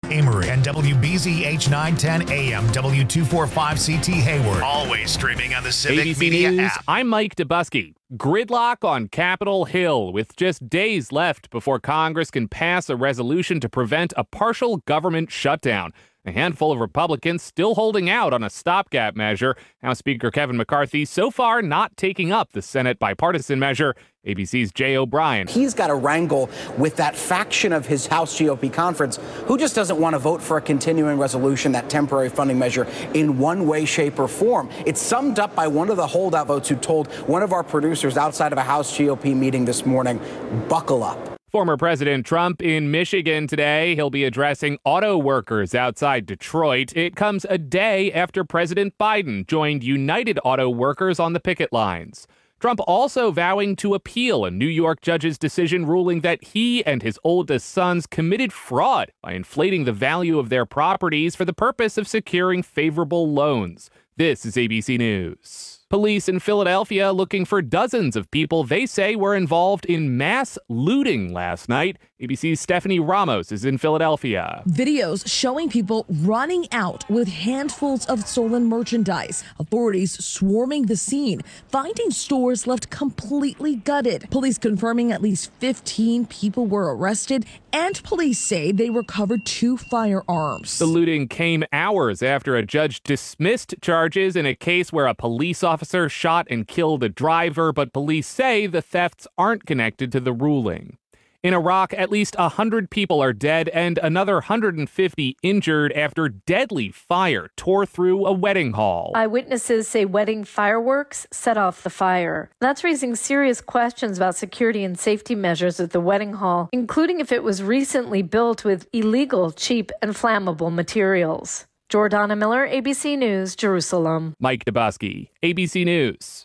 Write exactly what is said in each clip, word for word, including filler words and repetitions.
Amory, and W B Z H nine ten A M, W two forty-five C T Hayward. Always streaming on the Civic A B C Media News, app. I'm Mike Dubusky. Gridlock on Capitol Hill with just days left before Congress can pass a resolution to prevent a partial government shutdown. A handful of Republicans still holding out on a stopgap measure. House Speaker Kevin McCarthy so far not taking up the Senate bipartisan measure. A B C's Jay O'Brien. He's got to wrangle with that faction of his House G O P conference who just doesn't want to vote for a continuing resolution, that temporary funding measure, in one way, shape, or form. It's summed up by one of the holdout votes who told one of our producers outside of a House G O P meeting this morning, buckle up. Former President Trump in Michigan today. He'll be addressing auto workers outside Detroit. It comes a day after President Biden joined United Auto Workers on the picket lines. Trump also vowing to appeal a New York judge's decision ruling that he and his oldest sons committed fraud by inflating the value of their properties for the purpose of securing favorable loans. This is A B C News. Police in Philadelphia looking for dozens of people they say were involved in mass looting last night. A B C's Stephanie Ramos is in Philadelphia. Videos showing people running out with handfuls of stolen merchandise. Authorities swarming the scene, finding stores left completely gutted. Police confirming at least fifteen people were arrested, and police say they recovered two firearms. The looting came hours after a judge dismissed charges in a case where a police officer shot and killed a driver, but police say the thefts aren't connected to the ruling. In Iraq, at least one hundred people are dead and another one hundred fifty injured after deadly fire tore through a wedding hall. Eyewitnesses say wedding fireworks set off the fire. That's raising serious questions about security and safety measures at the wedding hall, including if it was recently built with illegal, cheap, and flammable materials. Jordana Miller, A B C News, Jerusalem. Mike Dubusky, A B C News.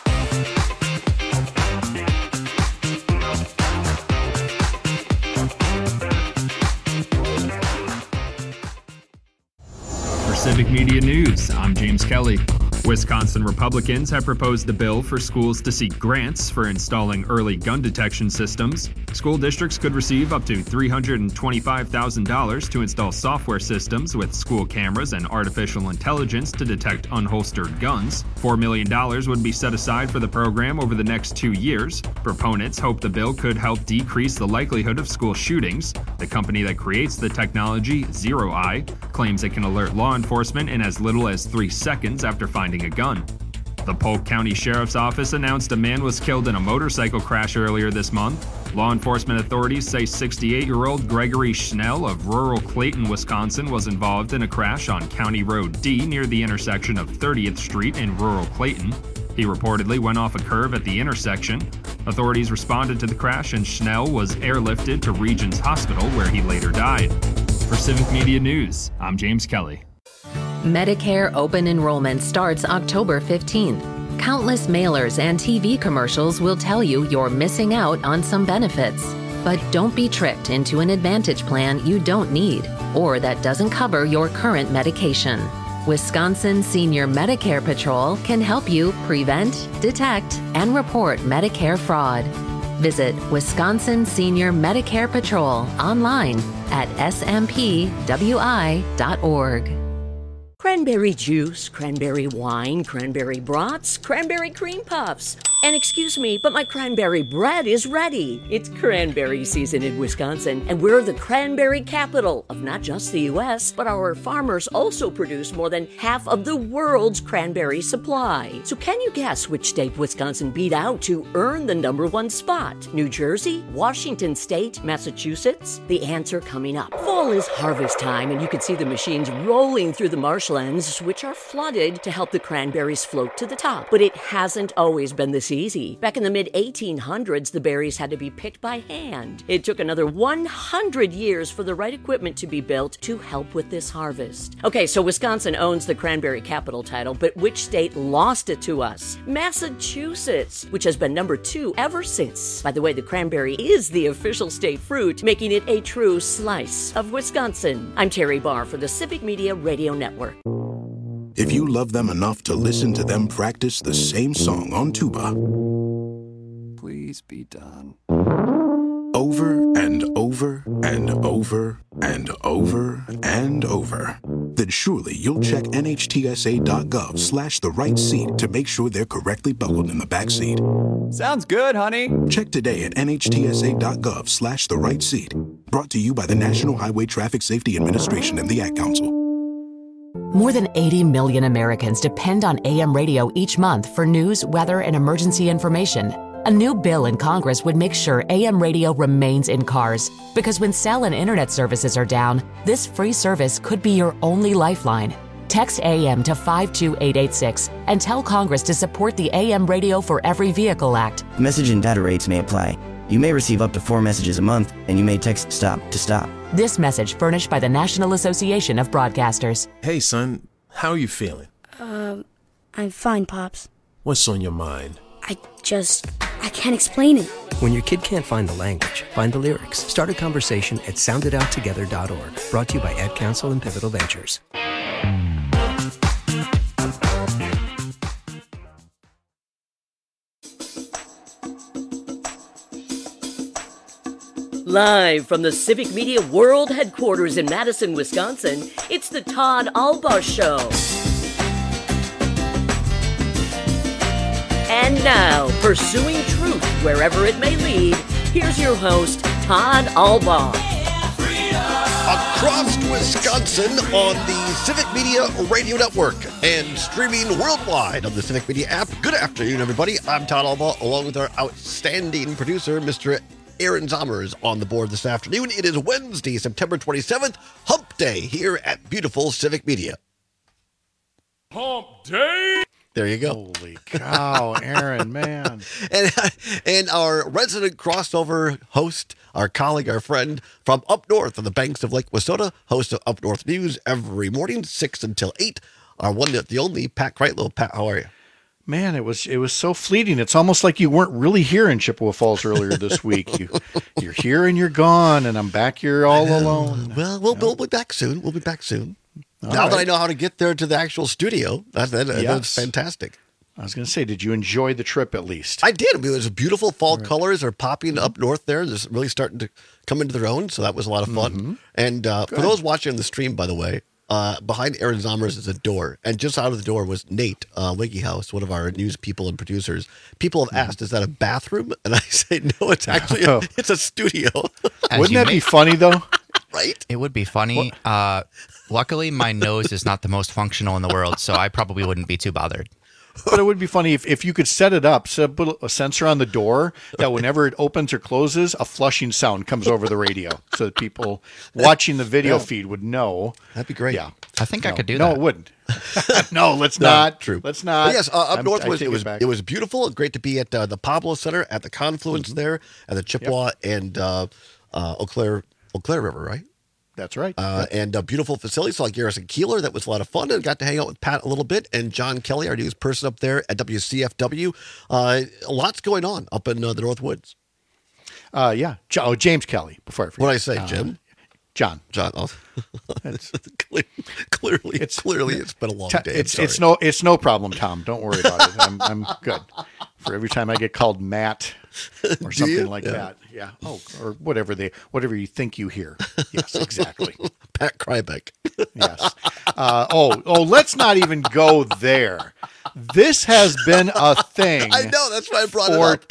For Civic Media News, I'm James Kelly. Wisconsin Republicans have proposed a bill for schools to seek grants for installing early gun detection systems. School districts could receive up to three hundred twenty-five thousand dollars to install software systems with school cameras and artificial intelligence to detect unholstered guns. four million dollars would be set aside for the program over the next two years. Proponents hope the bill could help decrease the likelihood of school shootings. The company that creates the technology, Zero Eye, claims it can alert law enforcement in as little as three seconds after finding a gun. The Polk County Sheriff's Office announced a man was killed in a motorcycle crash earlier this month. Law enforcement authorities say sixty-eight-year-old Gregory Schnell of rural Clayton, Wisconsin, was involved in a crash on County Road D near the intersection of thirtieth Street in rural Clayton. He reportedly went off a curve at the intersection. Authorities responded to the crash and Schnell was airlifted to Regions Hospital where he later died. For Civic Media News, I'm James Kelly. Medicare open enrollment starts October fifteenth. Countless mailers and T V commercials will tell you you're missing out on some benefits. But don't be tricked into an Advantage plan you don't need or that doesn't cover your current medication. Wisconsin Senior Medicare Patrol can help you prevent, detect, and report Medicare fraud. Visit Wisconsin Senior Medicare Patrol online at s m p w i dot org. Cranberry juice, cranberry wine, cranberry brats, cranberry cream puffs. And excuse me, but my cranberry bread is ready. It's cranberry season in Wisconsin, and we're the cranberry capital of not just the U S, but our farmers also produce more than half of the world's cranberry supply. So can you guess which state Wisconsin beat out to earn the number one spot? New Jersey, Washington State, Massachusetts? The answer coming up. Fall is harvest time, and you can see the machines rolling through the marshlands, which are flooded to help the cranberries float to the top. But it hasn't always been this easy. Back in the mid eighteen hundreds, the berries had to be picked by hand. It took another one hundred years for the right equipment to be built to help with this harvest. Okay, so Wisconsin owns the cranberry capital title, but which state lost it to us? Massachusetts, which has been number two ever since. By the way, the cranberry is the official state fruit, making it a true slice of Wisconsin. I'm Terry Barr for the Civic Media Radio Network. If you love them enough to listen to them practice the same song on tuba, please be done. over and over and over and over and over, then surely you'll check nhtsa.gov slash the right seat to make sure they're correctly buckled in the back seat. Sounds good, honey. Check today at nhtsa.gov slash the right seat. Brought to you by the National Highway Traffic Safety Administration and the Ad Council. More than eighty million Americans depend on A M radio each month for news, weather, and emergency information. A new bill in Congress would make sure A M radio remains in cars, because when cell and internet services are down, this free service could be your only lifeline. Text A M to five two eight eight six and tell Congress to support the A M Radio for Every Vehicle Act. Message and data rates may apply. You may receive up to four messages a month, and you may text STOP to stop. This message furnished by the National Association of Broadcasters. Hey, son, how are you feeling? Um, I'm fine, Pops. What's on your mind? I just, I can't explain it. When your kid can't find the language, find the lyrics. Start a conversation at sound it out together dot org. Brought to you by Ad Council and Pivotal Ventures. Live from the Civic Media World Headquarters in Madison, Wisconsin, it's the Todd Albaugh Show. And now, pursuing truth wherever it may lead, here's your host, Todd Albaugh. Across Wisconsin on the Civic Media Radio Network and streaming worldwide on the Civic Media app. Good afternoon, everybody. I'm Todd Albaugh, along with our outstanding producer, Mister Aaron Zommers, on the board this afternoon. It is Wednesday, September twenty-seventh, Hump Day, here at beautiful Civic Media. Hump Day! There you go. Holy cow, Aaron, man. and, and our resident crossover host, our colleague, our friend from up north on the banks of Lake Wissota, host of Up North News every morning, six until eight. Our one, the only, Pat Kreitlow. Pat, how are you? Man, it was it was so fleeting. It's almost like you weren't really here in Chippewa Falls earlier this week. You, you're here and you're gone, and I'm back here all alone. Well, we'll, we'll be back soon. We'll be back soon. All now right. that I know how to get there to the actual studio, that, that, Yes. that's fantastic. I was going to say, did you enjoy the trip at least? I did. I mean, it was beautiful. Fall right. colors are popping up north there. They're really starting to come into their own, so that was a lot of fun. Mm-hmm. And uh, for those watching the stream, by the way, Uh, behind Aaron Zommers is a door, and just out of the door was Nate uh, Wiggy House, one of our news people and producers. People have asked, "Is that a bathroom?" And I say, "No, it's actually a, it's a studio." Wouldn't that be funny though? Right? It would be funny. Uh, luckily, my nose is not the most functional in the world, so I probably wouldn't be too bothered. But it would be funny if, if you could set it up, set up a sensor on the door that whenever it opens or closes, a flushing sound comes over the radio so that people watching the video yeah. feed would know. That'd be great. Yeah. I think no, I could do no, that. No, it wouldn't. no, let's no, not. True. Let's not. But yes, uh, up I'm, north I was it was it, it was beautiful. Great to be at uh, the Pablo Center at the confluence mm-hmm. there at the Chippewa yep. and uh, uh, Eau Claire, Eau Claire River, right? That's right. Uh, and a beautiful facility. Saw Garrison Keeler. That was a lot of fun. And got to hang out with Pat a little bit. And John Kelly, our news person up there at W C F W. Uh, lots going on up in uh, the North Woods. Uh, yeah. Oh, James Kelly, before I forget. What did I say, uh, Jim? John. John. Oh. it's, clearly, it's clearly it's been a long day. It's it's no it's no problem, Tom. Don't worry about it. I'm I'm good. For every time I get called Matt or something like yeah. that, yeah. Oh, or whatever they whatever you think you hear. Yes, exactly. Pat Krybeck. Yes. Uh, oh oh, let's not even go there. This has been a thing. I know. That's why I brought it up. For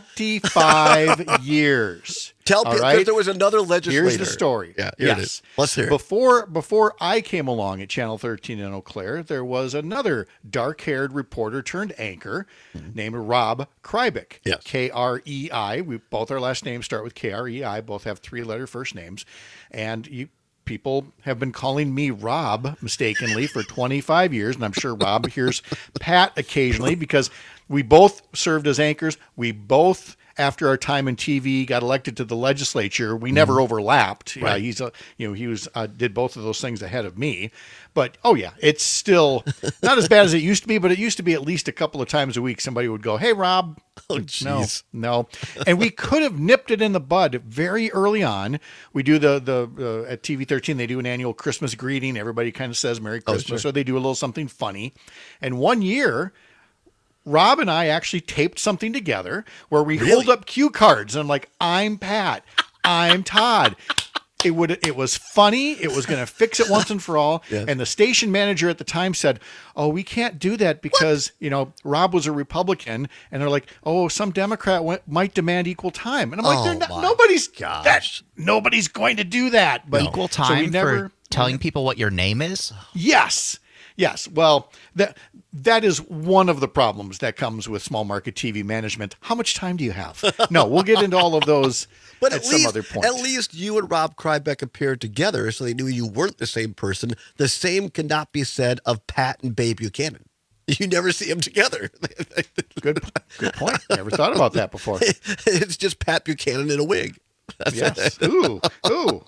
twenty-five years. Tell people right? there was another legislator. Here's the story. Yeah, here yes. it is. Let's hear it. Before, before I came along at Channel thirteen in Eau Claire, there was another dark-haired reporter turned anchor mm-hmm. named Rob Krybeck. Yes. K R E I. We both our last names start with K R E I. Both have three-letter first names. And you, people have been calling me Rob mistakenly for twenty-five years, and I'm sure Rob hears Pat occasionally because we both served as anchors. We both... After our time in T V, got elected to the legislature. We never mm. overlapped. Right. Uh, he's a, you know, he was uh, did both of those things ahead of me. But oh yeah, it's still not as bad as it used to be. But it used to be at least a couple of times a week. Somebody would go, "Hey, Rob." Oh, jeez. No, no. And we could have nipped it in the bud very early on. We do the the uh, at T V thirteen. They do an annual Christmas greeting. Everybody kind of says Merry Christmas, oh, sure. or they do a little something funny. And one year, Rob and I actually taped something together where we really? hold up cue cards and I'm like, I'm Pat, I'm Todd. It would. It was funny. It was going to fix it once and for all. Yes. And the station manager at the time said, "Oh, we can't do that because what? you know Rob was a Republican." And they're like, "Oh, some Democrat w- might demand equal time." And I'm like, oh, "They're not. Nobody's that. Nobody's going to do that." But no. equal time so never, for telling people what your name is. Yes. Yes. Well, that that is one of the problems that comes with small market T V management. How much time do you have? No, we'll get into all of those. But at, at some least, other point. At least you and Rob Krybeck appeared together, so they knew you weren't the same person. The same cannot be said of Pat and Babe Buchanan. You never see them together. Good, good point. Never thought about that before. It's just Pat Buchanan in a wig. That's yes. it. Ooh, ooh.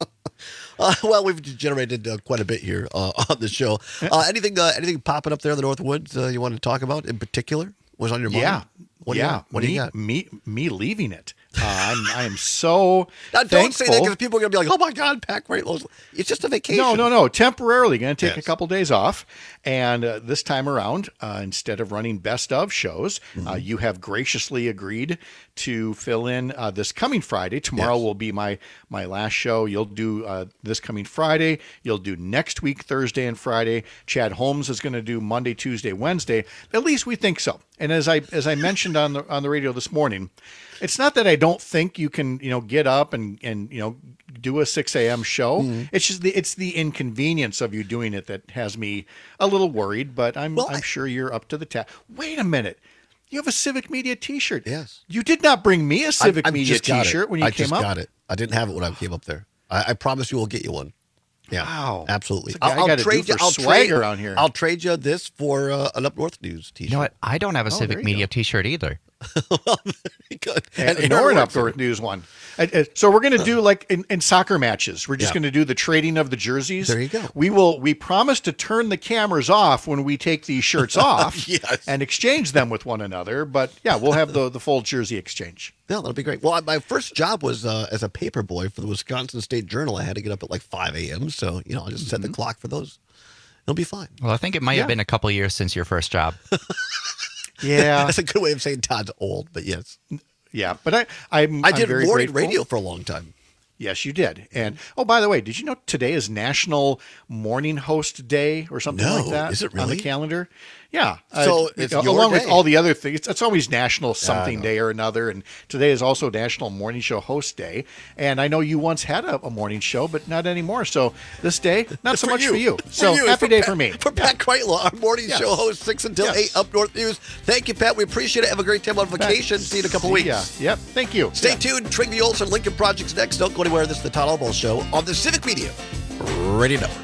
Uh, well, we've generated uh, quite a bit here uh, on the show. Uh, anything, uh, anything popping up there in the North Woods uh, you want to talk about in particular? Was on your mind? Yeah. What yeah. Do you, what me, do you got? Me, me leaving it. Uh, I'm, I am so now, don't thankful. say that because people are going to be like, "Oh my God, Pat Greatlow." It's just a vacation. No, no, no. Temporarily, going to take yes. a couple days off, and uh, this time around, uh, instead of running best of shows, mm-hmm. uh, you have graciously agreed to fill in uh, this coming Friday. Tomorrow yes. will be my my last show. You'll do uh, this coming Friday. You'll do next week Thursday and Friday. Chad Holmes is going to do Monday, Tuesday, Wednesday. At least we think so. And as I as I mentioned on the on the radio this morning, it's not that I don't think you can, you know, get up and, and you know, do a six a.m. show. Mm-hmm. It's just the it's the inconvenience of you doing it that has me a little worried, but I'm well, I'm I, sure you're up to the task. Wait a minute. You have a Civic Media t-shirt. Yes. You did not bring me a Civic I, I Media t-shirt when you I came up. up. I just got it. I didn't have it when I came up there. I, I promise you we'll get you one. Yeah, wow, absolutely. I'll, I'll trade you. I'll trade around here. I'll trade you this for uh, an Up North News t-shirt. You know what? I don't have a oh, Civic Media go. t-shirt either. Well, very good. And, and nor an Up North News one. So we're going to do like in, in soccer matches. We're just yeah. going to do the trading of the jerseys. There you go. We will. We promise to turn the cameras off when we take these shirts off yes. and exchange them with one another. But yeah, we'll have the the full jersey exchange. Yeah, that'll be great. Well, my first job was uh, as a paper boy for the Wisconsin State Journal. I had to get up at like five a.m. So you know, I'll just set mm-hmm. the clock for those. It'll be fine. Well, I think it might yeah. have been a couple years since your first job. Yeah, that's a good way of saying Todd's old, but yes. Yeah, but I I'm, I did I'm very morning grateful. radio for a long time. Yes, you did. And oh, by the way, did you know today is National Morning Host Day or something no, like that? Is it really? On the calendar? Yeah. So uh, it's you know, your along day. with all the other things, it's always National something yeah, day or another. And today is also National Morning Show Host Day. And I know you once had a, a morning show, but not anymore. So this day, not so for much you. for you. For so you. happy for day Pat, for me. For yeah. Pat Kreitler, our morning yes. show host, six until yes. eight, Up North News. Thank you, Pat. We appreciate it. Have a great time on vacation. Pat, see you in a couple weeks. weeks. Yeah. Yep. Thank you. Stay yeah. tuned. Trig the Olson Lincoln Project's next. Don't go anywhere. This is the Todd Albaugh Show on the Civic Media Radio Network.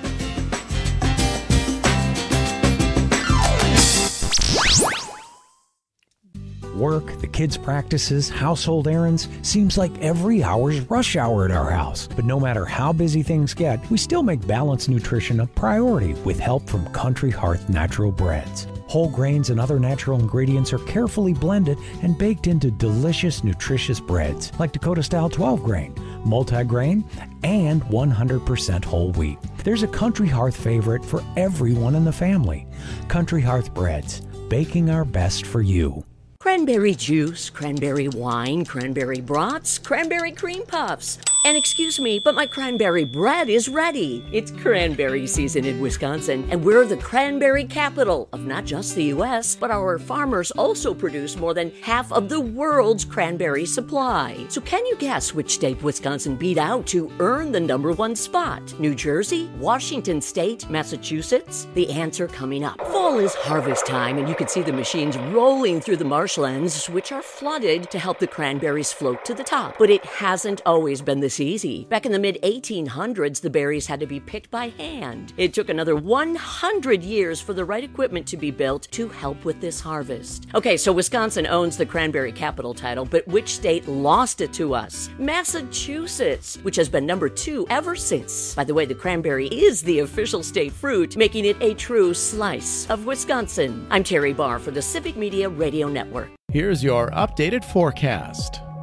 Work, the kids' practices, household errands, seems like every hour's rush hour at our house. But no matter how busy things get, we still make balanced nutrition a priority with help from Country Hearth Natural Breads. Whole grains and other natural ingredients are carefully blended and baked into delicious, nutritious breads like Dakota-style twelve grain, multi-grain, and one hundred percent whole wheat. There's a Country Hearth favorite for everyone in the family. Country Hearth Breads, baking our best for you. Cranberry juice, cranberry wine, cranberry brats, cranberry cream puffs. And excuse me, but my cranberry bread is ready. It's cranberry season in Wisconsin, and we're the cranberry capital of not just the U S, but our farmers also produce more than half of the world's cranberry supply. So can you guess which state Wisconsin beat out to earn the number one spot? New Jersey, Washington State, Massachusetts? The answer coming up. Fall is harvest time, and you can see the machines rolling through the marshlands, which are flooded to help the cranberries float to the top. But it hasn't always been this easy. Back in the mid eighteen hundreds, the berries had to be picked by hand. It took another one hundred years for the right equipment to be built to help with this harvest. Okay, so Wisconsin owns the cranberry capital title, but which state lost it to us? Massachusetts, which has been number two ever since. By the way, the cranberry is the official state fruit, making it a true slice of Wisconsin. I'm Terry Barr for the Civic Media Radio Network. Here's your updated forecast.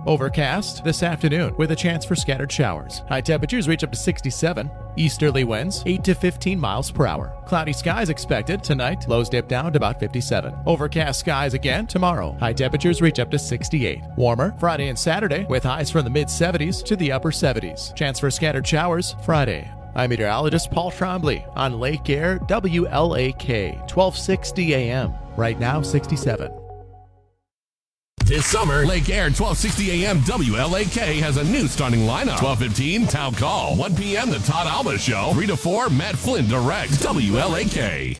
Overcast this afternoon with a chance for scattered showers. High temperatures reach up to sixty-seven. Easterly winds eight to fifteen miles per hour. Cloudy skies expected tonight. Lows dip down to about fifty-seven. Overcast skies again tomorrow. High temperatures reach up to sixty-eight. Warmer Friday and Saturday with highs from the mid seventies to the upper seventies. Chance for scattered showers Friday. I'm meteorologist Paul Trombley on Lake Air W L A K twelve sixty A M. Right now sixty-seven. This summer, Lake Air twelve sixty A M W L A K has a new starting lineup. twelve fifteen, Town Call. one p.m., The Todd Alba Show. three to four, Matt Flynn directs. W L A K.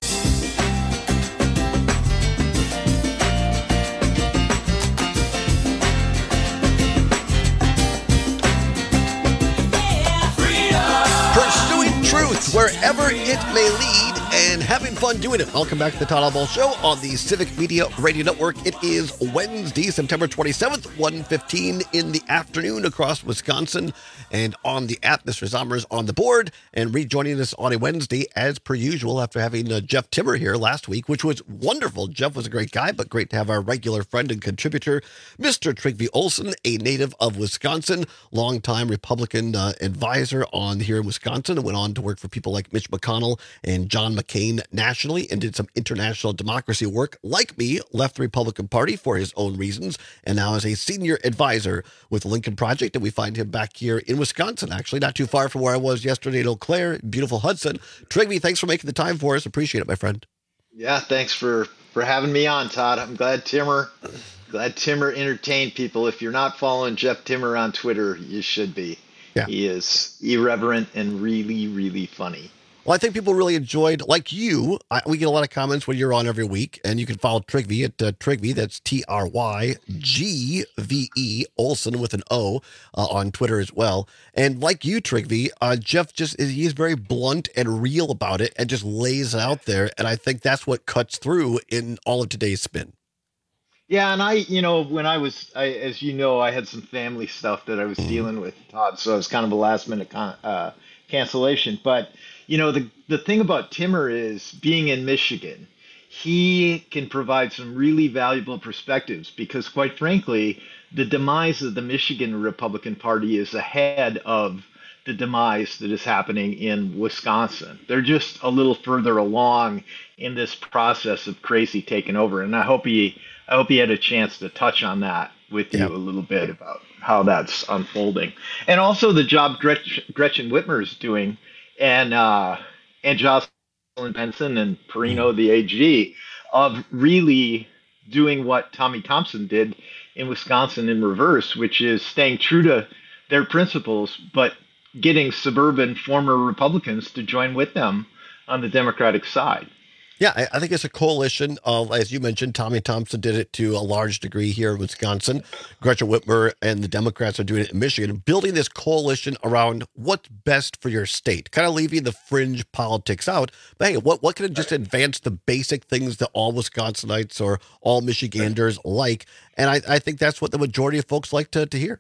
Pursuing truth wherever it may lead and having fun doing it. Welcome back to the Todd Alba Show on the Civic Media Radio Network. It is Wednesday, September twenty-seventh, one fifteen in the afternoon across Wisconsin. And on the app, Mister Zommers on the board. And rejoining us on a Wednesday, as per usual, after having uh, Jeff Timmer here last week, which was wonderful. Jeff was a great guy, but great to have our regular friend and contributor, Mister Trygve Olsen, a native of Wisconsin, longtime Republican uh, advisor on here in Wisconsin, and went on to work for people like Mitch McConnell and John McCain nationally, and did some international democracy work. Like me, left the Republican Party for his own reasons, and now is a senior advisor with the Lincoln Project, and we find him back here in Wisconsin, actually, not too far from where I was yesterday in Eau Claire, beautiful Hudson. Trygve, thanks for making the time for us. Appreciate it, my friend. Yeah, thanks for, for having me on, Todd. I'm glad Timmer, glad Timmer entertained people. If you're not following Jeff Timmer on Twitter, you should be. Yeah. He is irreverent and really, really funny. Well, I think people really enjoyed, like you, I, we get a lot of comments when you're on every week, and you can follow Trygve at uh, Trygve, that's T R Y G V E, Olsen with an O, uh, on Twitter as well. And like you, Trygve, uh, Jeff just, he's very blunt and real about it and just lays it out there, and I think that's what cuts through in all of today's spin. Yeah, and I, you know, when I was, I, as you know, I had some family stuff that I was mm. dealing with, Todd, so it was kind of a last-minute con- uh, cancellation, but you know, the, the thing about Timmer is, being in Michigan, he can provide some really valuable perspectives because, quite frankly, the demise of the Michigan Republican Party is ahead of the demise that is happening in Wisconsin. They're just a little further along in this process of crazy taking over. And I hope he, I hope he had a chance to touch on that with you yeah. a little bit about how that's unfolding. And also the job Gretchen, Gretchen Whitmer is doing, and uh, and Jocelyn Benson and Perino, the A G, of really doing what Tommy Thompson did in Wisconsin in reverse, which is staying true to their principles, but getting suburban former Republicans to join with them on the Democratic side. Yeah, I, I think it's a coalition of, as you mentioned, Tommy Thompson did it to a large degree here in Wisconsin. Gretchen Whitmer and the Democrats are doing it in Michigan, building this coalition around what's best for your state, kind of leaving the fringe politics out. But hey, what, what can just advance the basic things that all Wisconsinites or all Michiganders like? And I, I think that's what the majority of folks like to, to hear.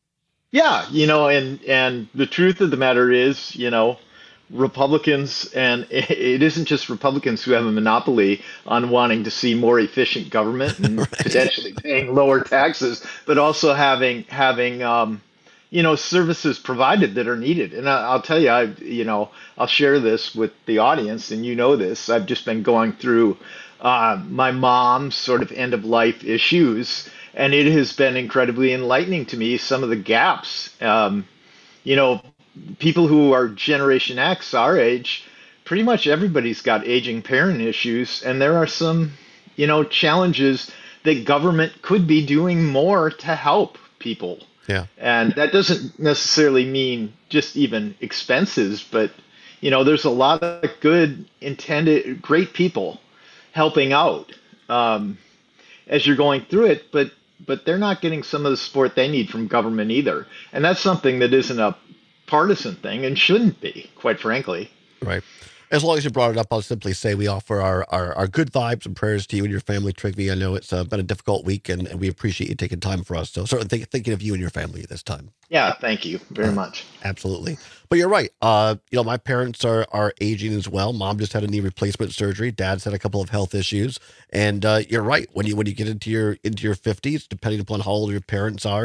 Yeah, you know, and, and the truth of the matter is, you know, Republicans, and it isn't just Republicans who have a monopoly on wanting to see more efficient government and right. potentially paying lower taxes, but also having having um, you know, services provided that are needed. And I, I'll tell you, I you know, I'll share this with the audience, and you know this. I've just been going through uh, my mom's sort of end of life issues, and it has been incredibly enlightening to me. Some of the gaps, um, you know. People who are Generation X, our age, pretty much everybody's got aging parent issues. And there are some, you know, challenges that government could be doing more to help people. Yeah. And that doesn't necessarily mean just even expenses, but, you know, there's a lot of good, intended, great people helping out um, as you're going through it. But, but they're not getting some of the support they need from government either. And that's something that isn't a partisan thing and shouldn't be, quite frankly. Right. As long as you brought it up, I'll simply say we offer our, our, our good vibes and prayers to you and your family, Trygve. I know it's uh, been a difficult week, and, and we appreciate you taking time for us. So certainly think, thinking of you and your family this time. Yeah, thank you very uh, much. Absolutely. But you're right. Uh, you know, my parents are are aging as well. Mom just had a knee replacement surgery. Dad's had a couple of health issues. And uh, you're right. When you when you get into your into your fifties, depending upon how old your parents are,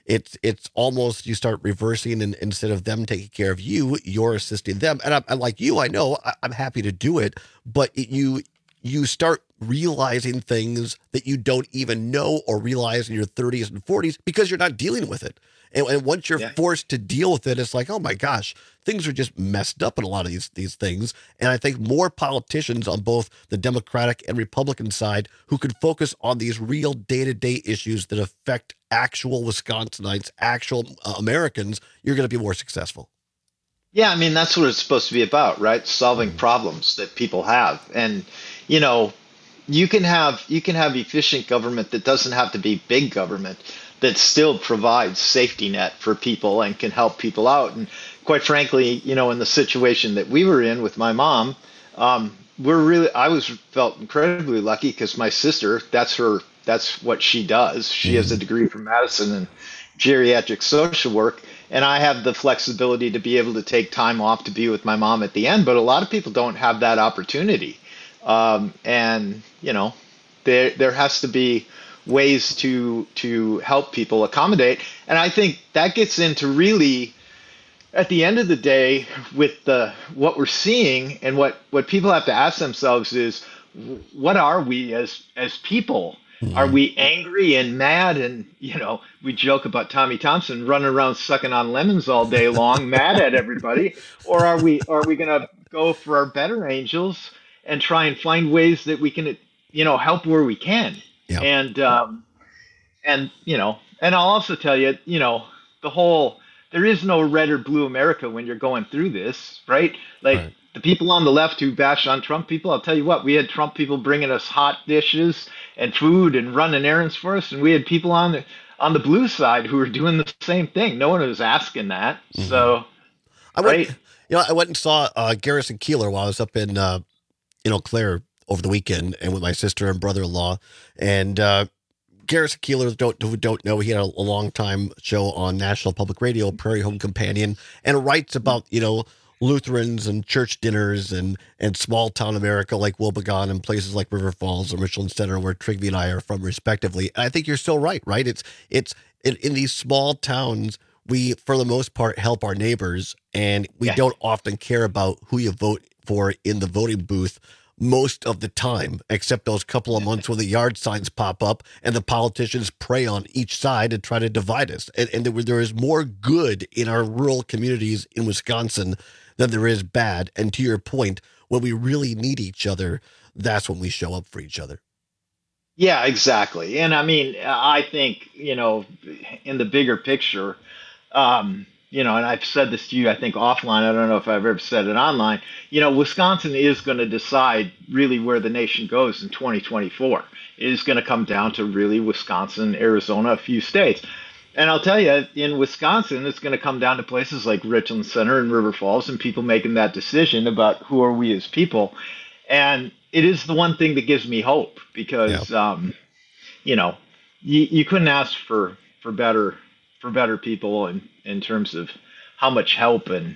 it's it's almost you start reversing, and instead of them taking care of you, you're assisting them. And I'm, I'm like you, I know I, I'm happy to do it, but it, you you start realizing things that you don't even know or realize in your thirties and forties because you're not dealing with it. And, and once you're yeah. forced to deal with it, it's like, oh my gosh, things are just messed up in a lot of these these things. And I think more politicians on both the Democratic and Republican side who could focus on these real day-to-day issues that affect actual Wisconsinites, actual uh, Americans, you're going to be more successful. Yeah, I mean, that's what it's supposed to be about, right? Solving mm-hmm. problems that people have. And, you know, you can have you can have efficient government that doesn't have to be big government, that still provides safety net for people and can help people out. And quite frankly, you know, in the situation that we were in with my mom, um, we're really, I was felt incredibly lucky because my sister, that's her, that's what she does. She mm-hmm. has a degree from Madison in geriatric social work. And I have the flexibility to be able to take time off to be with my mom at the end. But a lot of people don't have that opportunity. Um, and, you know, there, there has to be ways to to help people accommodate. And I think that gets into really, at the end of the day, with the what we're seeing and what, what people have to ask themselves is, what are we as as people? Mm-hmm. Are we angry and mad? And, you know, we joke about Tommy Thompson running around sucking on lemons all day long, mad at everybody. Or are we are we going to go for our better angels and try and find ways that we can, you know, help where we can? Yep. And, um, and, you know, and I'll also tell you, you know, the whole, there is no red or blue America when you're going through this, right? Like right. the people on the left who bash on Trump people, I'll tell you what, we had Trump people bringing us hot dishes and food and running errands for us. And we had people on the, on the blue side who were doing the same thing. No one was asking that. Mm-hmm. So, I went, right? you know, I went and saw uh, Garrison Keillor while I was up in, uh, in Eau Claire over the weekend, and with my sister and brother-in-law. And uh, Garrison Keillor, don't, who don't know, he had a, a long time show on National Public Radio, Prairie Home Companion, and writes about, you know, Lutherans and church dinners and, and small town America like Wobegon and places like River Falls and Richland Center, where Trigvi and I are from respectively. And I think you're so right, right? It's, it's in, in these small towns, we, for the most part, help our neighbors, and we yeah. don't often care about who you vote for in the voting booth most of the time, except those couple of months when the yard signs pop up and the politicians prey on each side and try to divide us. And, and there, there is more good in our rural communities in Wisconsin than there is bad. And to your point, when we really need each other, that's when we show up for each other. Yeah, exactly. And I mean, I think, you know, in the bigger picture, um, you know, and I've said this to you, I think offline, I don't know if I've ever said it online, you know, Wisconsin is going to decide really where the nation goes in twenty twenty-four. It is going to come down to really Wisconsin, Arizona, a few states. And I'll tell you, in Wisconsin, it's going to come down to places like Richland Center and River Falls and people making that decision about who are we as people. And it is the one thing that gives me hope because, yeah. um, you know, you, you couldn't ask for, for better for better people in, in terms of how much help and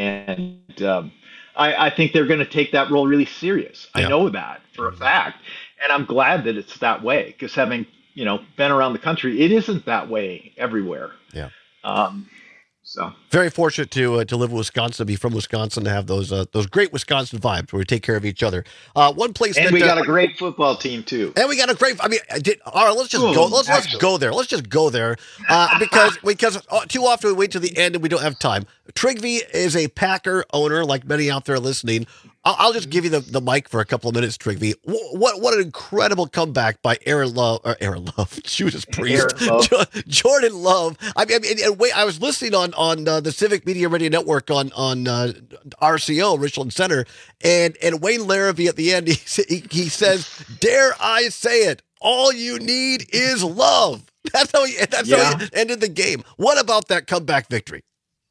and um, I, I think they're going to take that role really serious. Yeah. I know that for a fact, and I'm glad that it's that way because having you know been around the country, it isn't that way everywhere. Yeah. Um, so very fortunate to uh, to live in Wisconsin, be from Wisconsin, to have those uh, those great Wisconsin vibes where we take care of each other. Uh, one place, and that, we got uh, a great football team too. And we got a great. I mean, did, all right, let's just Ooh, go. Let's actually. let's go there. Let's just go there uh, because because too often we wait to the end and we don't have time. Trigvi is a Packer owner, like many out there listening. I'll, I'll just give you the, the mic for a couple of minutes, Trigvi. What what an incredible comeback by Aaron Love, or Aaron Love, Judas Priest, Love. Jordan Love. I mean, I mean and wait, I was listening on on uh, the Civic Media Radio Network on on uh, R C O Richland Center, and and Wayne Larrivee at the end he he, he says, "Dare I say it? All you need is love." That's how he that's yeah. how he ended the game. What about that comeback victory?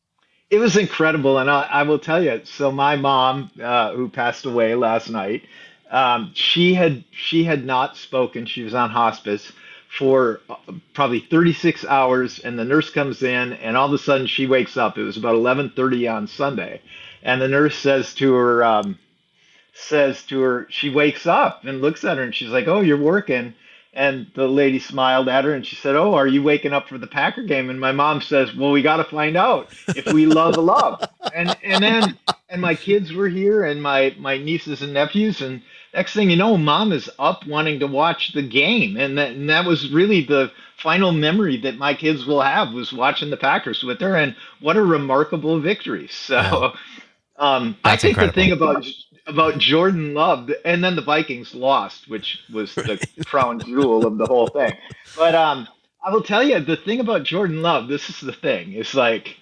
It was incredible, and I, I will tell you. So my mom, uh, who passed away last night, um, she had she had not spoken. She was on hospice for probably thirty-six hours, and the nurse comes in, and all of a sudden she wakes up. It was about eleven thirty on Sunday, and the nurse says to her, um, says to her, she wakes up and looks at her, and she's like, "Oh, you're working." And the lady smiled at her and she said, "Oh, are you waking up for the Packer game?" And my mom says, "Well, we got to find out if we love love." And and then and my kids were here and my my nieces and nephews, and next thing you know, Mom is up wanting to watch the game, and that and that was really the final memory that my kids will have, was watching the Packers with her, and what a remarkable victory. So yeah. um, I think incredible. the thing about about Jordan Love, and then the Vikings lost, which was the crown jewel of the whole thing. But um, I will tell you, the thing about Jordan Love, this is the thing, it's like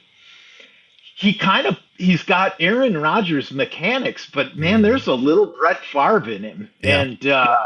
he kind of, he's got Aaron Rodgers mechanics, but man, there's a little Brett Favre in him. Yeah. And uh,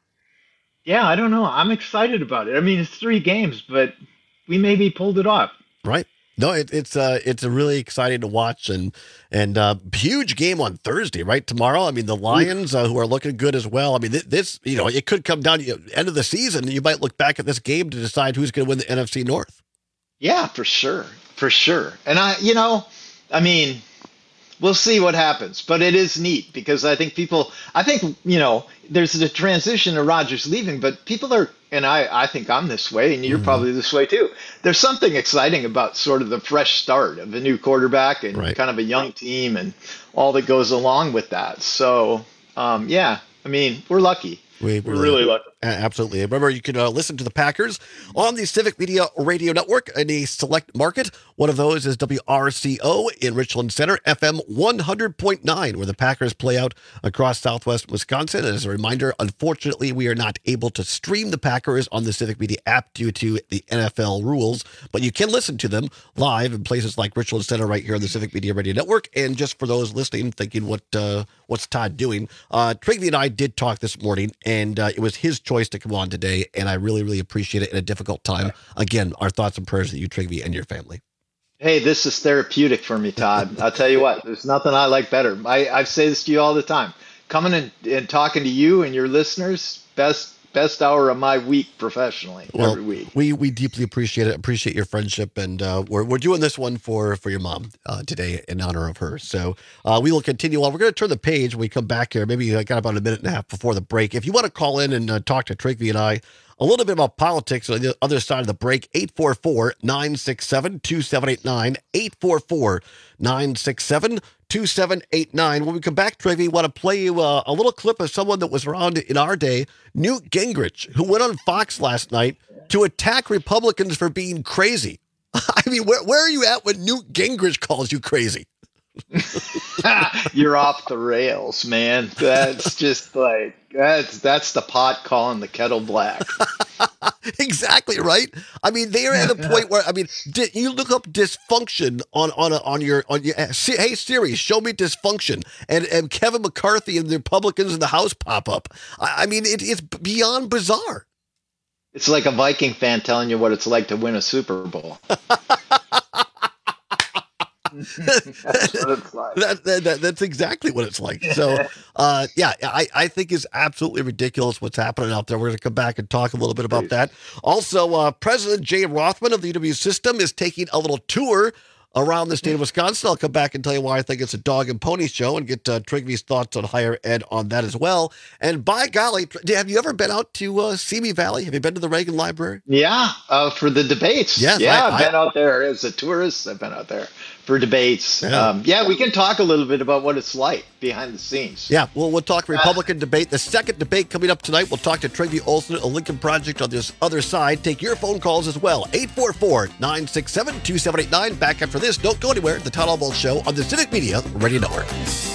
yeah, I don't know. I'm excited about it. I mean, it's three games, but we maybe pulled it off. Right. No, it, it's uh, it's a really exciting to watch, and and uh, huge game on Thursday, right? Tomorrow. I mean, the Lions, uh, who are looking good as well. I mean, th- this, you know, it could come down to the end of the season, and you might look back at this game to decide who's going to win the N F C North. Yeah, for sure, for sure. And I, you know, I mean, we'll see what happens, but it is neat because I think people, I think, you know, there's a transition to Rodgers leaving, but people are, and I, I think I'm this way, and you're mm-hmm. probably this way too. There's something exciting about sort of the fresh start of a new quarterback and right. kind of a young team and all that goes along with that. So, um, yeah, I mean, we're lucky. We, we're really lucky. Absolutely. Remember, you can uh, listen to the Packers on the Civic Media Radio Network in a select market. One of those is W R C O in Richland Center, F M one hundred point nine, where the Packers play out across southwest Wisconsin. And as a reminder, unfortunately, we are not able to stream the Packers on the Civic Media app due to the N F L rules, but you can listen to them live in places like Richland Center right here on the Civic Media Radio Network. And just for those listening, thinking, what uh, what's Todd doing? Uh, Trigvi and I did talk this morning, and uh, it was his choice to come on today, and I really, really appreciate it in a difficult time. Again, our thoughts and prayers to you, Trigvi, and your family. Hey, this is therapeutic for me, Todd. I'll tell you what, there's nothing I like better. I, I say this to you all the time. Coming and, and talking to you and your listeners, best best hour of my week professionally, well, every week. We we deeply appreciate it, appreciate your friendship, and uh, we're we're doing this one for, for your mom uh, today in honor of her. So uh, we will continue on. We're going to turn the page when we come back here. Maybe I got about a minute and a half before the break. If you want to call in and uh, talk to Trigvi and I a little bit about politics on the other side of the break, eight four four, nine six seven, two seven eight nine, eight four four, nine six seven, two seven eight nine. When we come back, Trigvi, want to play you uh, a little clip of someone that was around in our day, Newt Gingrich, who went on Fox last night to attack Republicans for being crazy. I mean, where, where are you at when Newt Gingrich calls you crazy? You're off the rails, man. That's just like, that's that's the pot calling the kettle black. Exactly right. I mean, they are at a point where, I mean, di- you look up dysfunction on on a, on your on your. Hey Siri, show me dysfunction, and and Kevin McCarthy and the Republicans in the House pop up. I, I mean, it, it's beyond bizarre. It's like a Viking fan telling you what it's like to win a Super Bowl. That's what it's like. That, that, that, that's exactly what it's like. So, uh, yeah, I, I think it's absolutely ridiculous what's happening out there. We're going to come back and talk a little bit about that. Also, uh, President Jay Rothman of the U W system is taking a little tour around the state of Wisconsin. I'll come back and tell you why I think it's a dog and pony show and get uh, Trigvi's thoughts on higher ed on that as well. And by golly, have you ever been out to uh, Simi Valley? Have you been to the Reagan Library? Yeah, uh, for the debates. Yes, yeah, I, I've been I, out there as a tourist. I've been out there for debates. Yeah. Um, yeah, we can talk a little bit about what it's like behind the scenes. Yeah, well, we'll talk Republican uh, debate. The second debate coming up tonight, we'll talk to Trigvi Olson, a Lincoln Project on this other side. Take your phone calls as well. eight four four, nine six seven, two seven eight nine. Back after this. Don't go anywhere. The Todd Albaugh Show on the Civic Media Radio Network.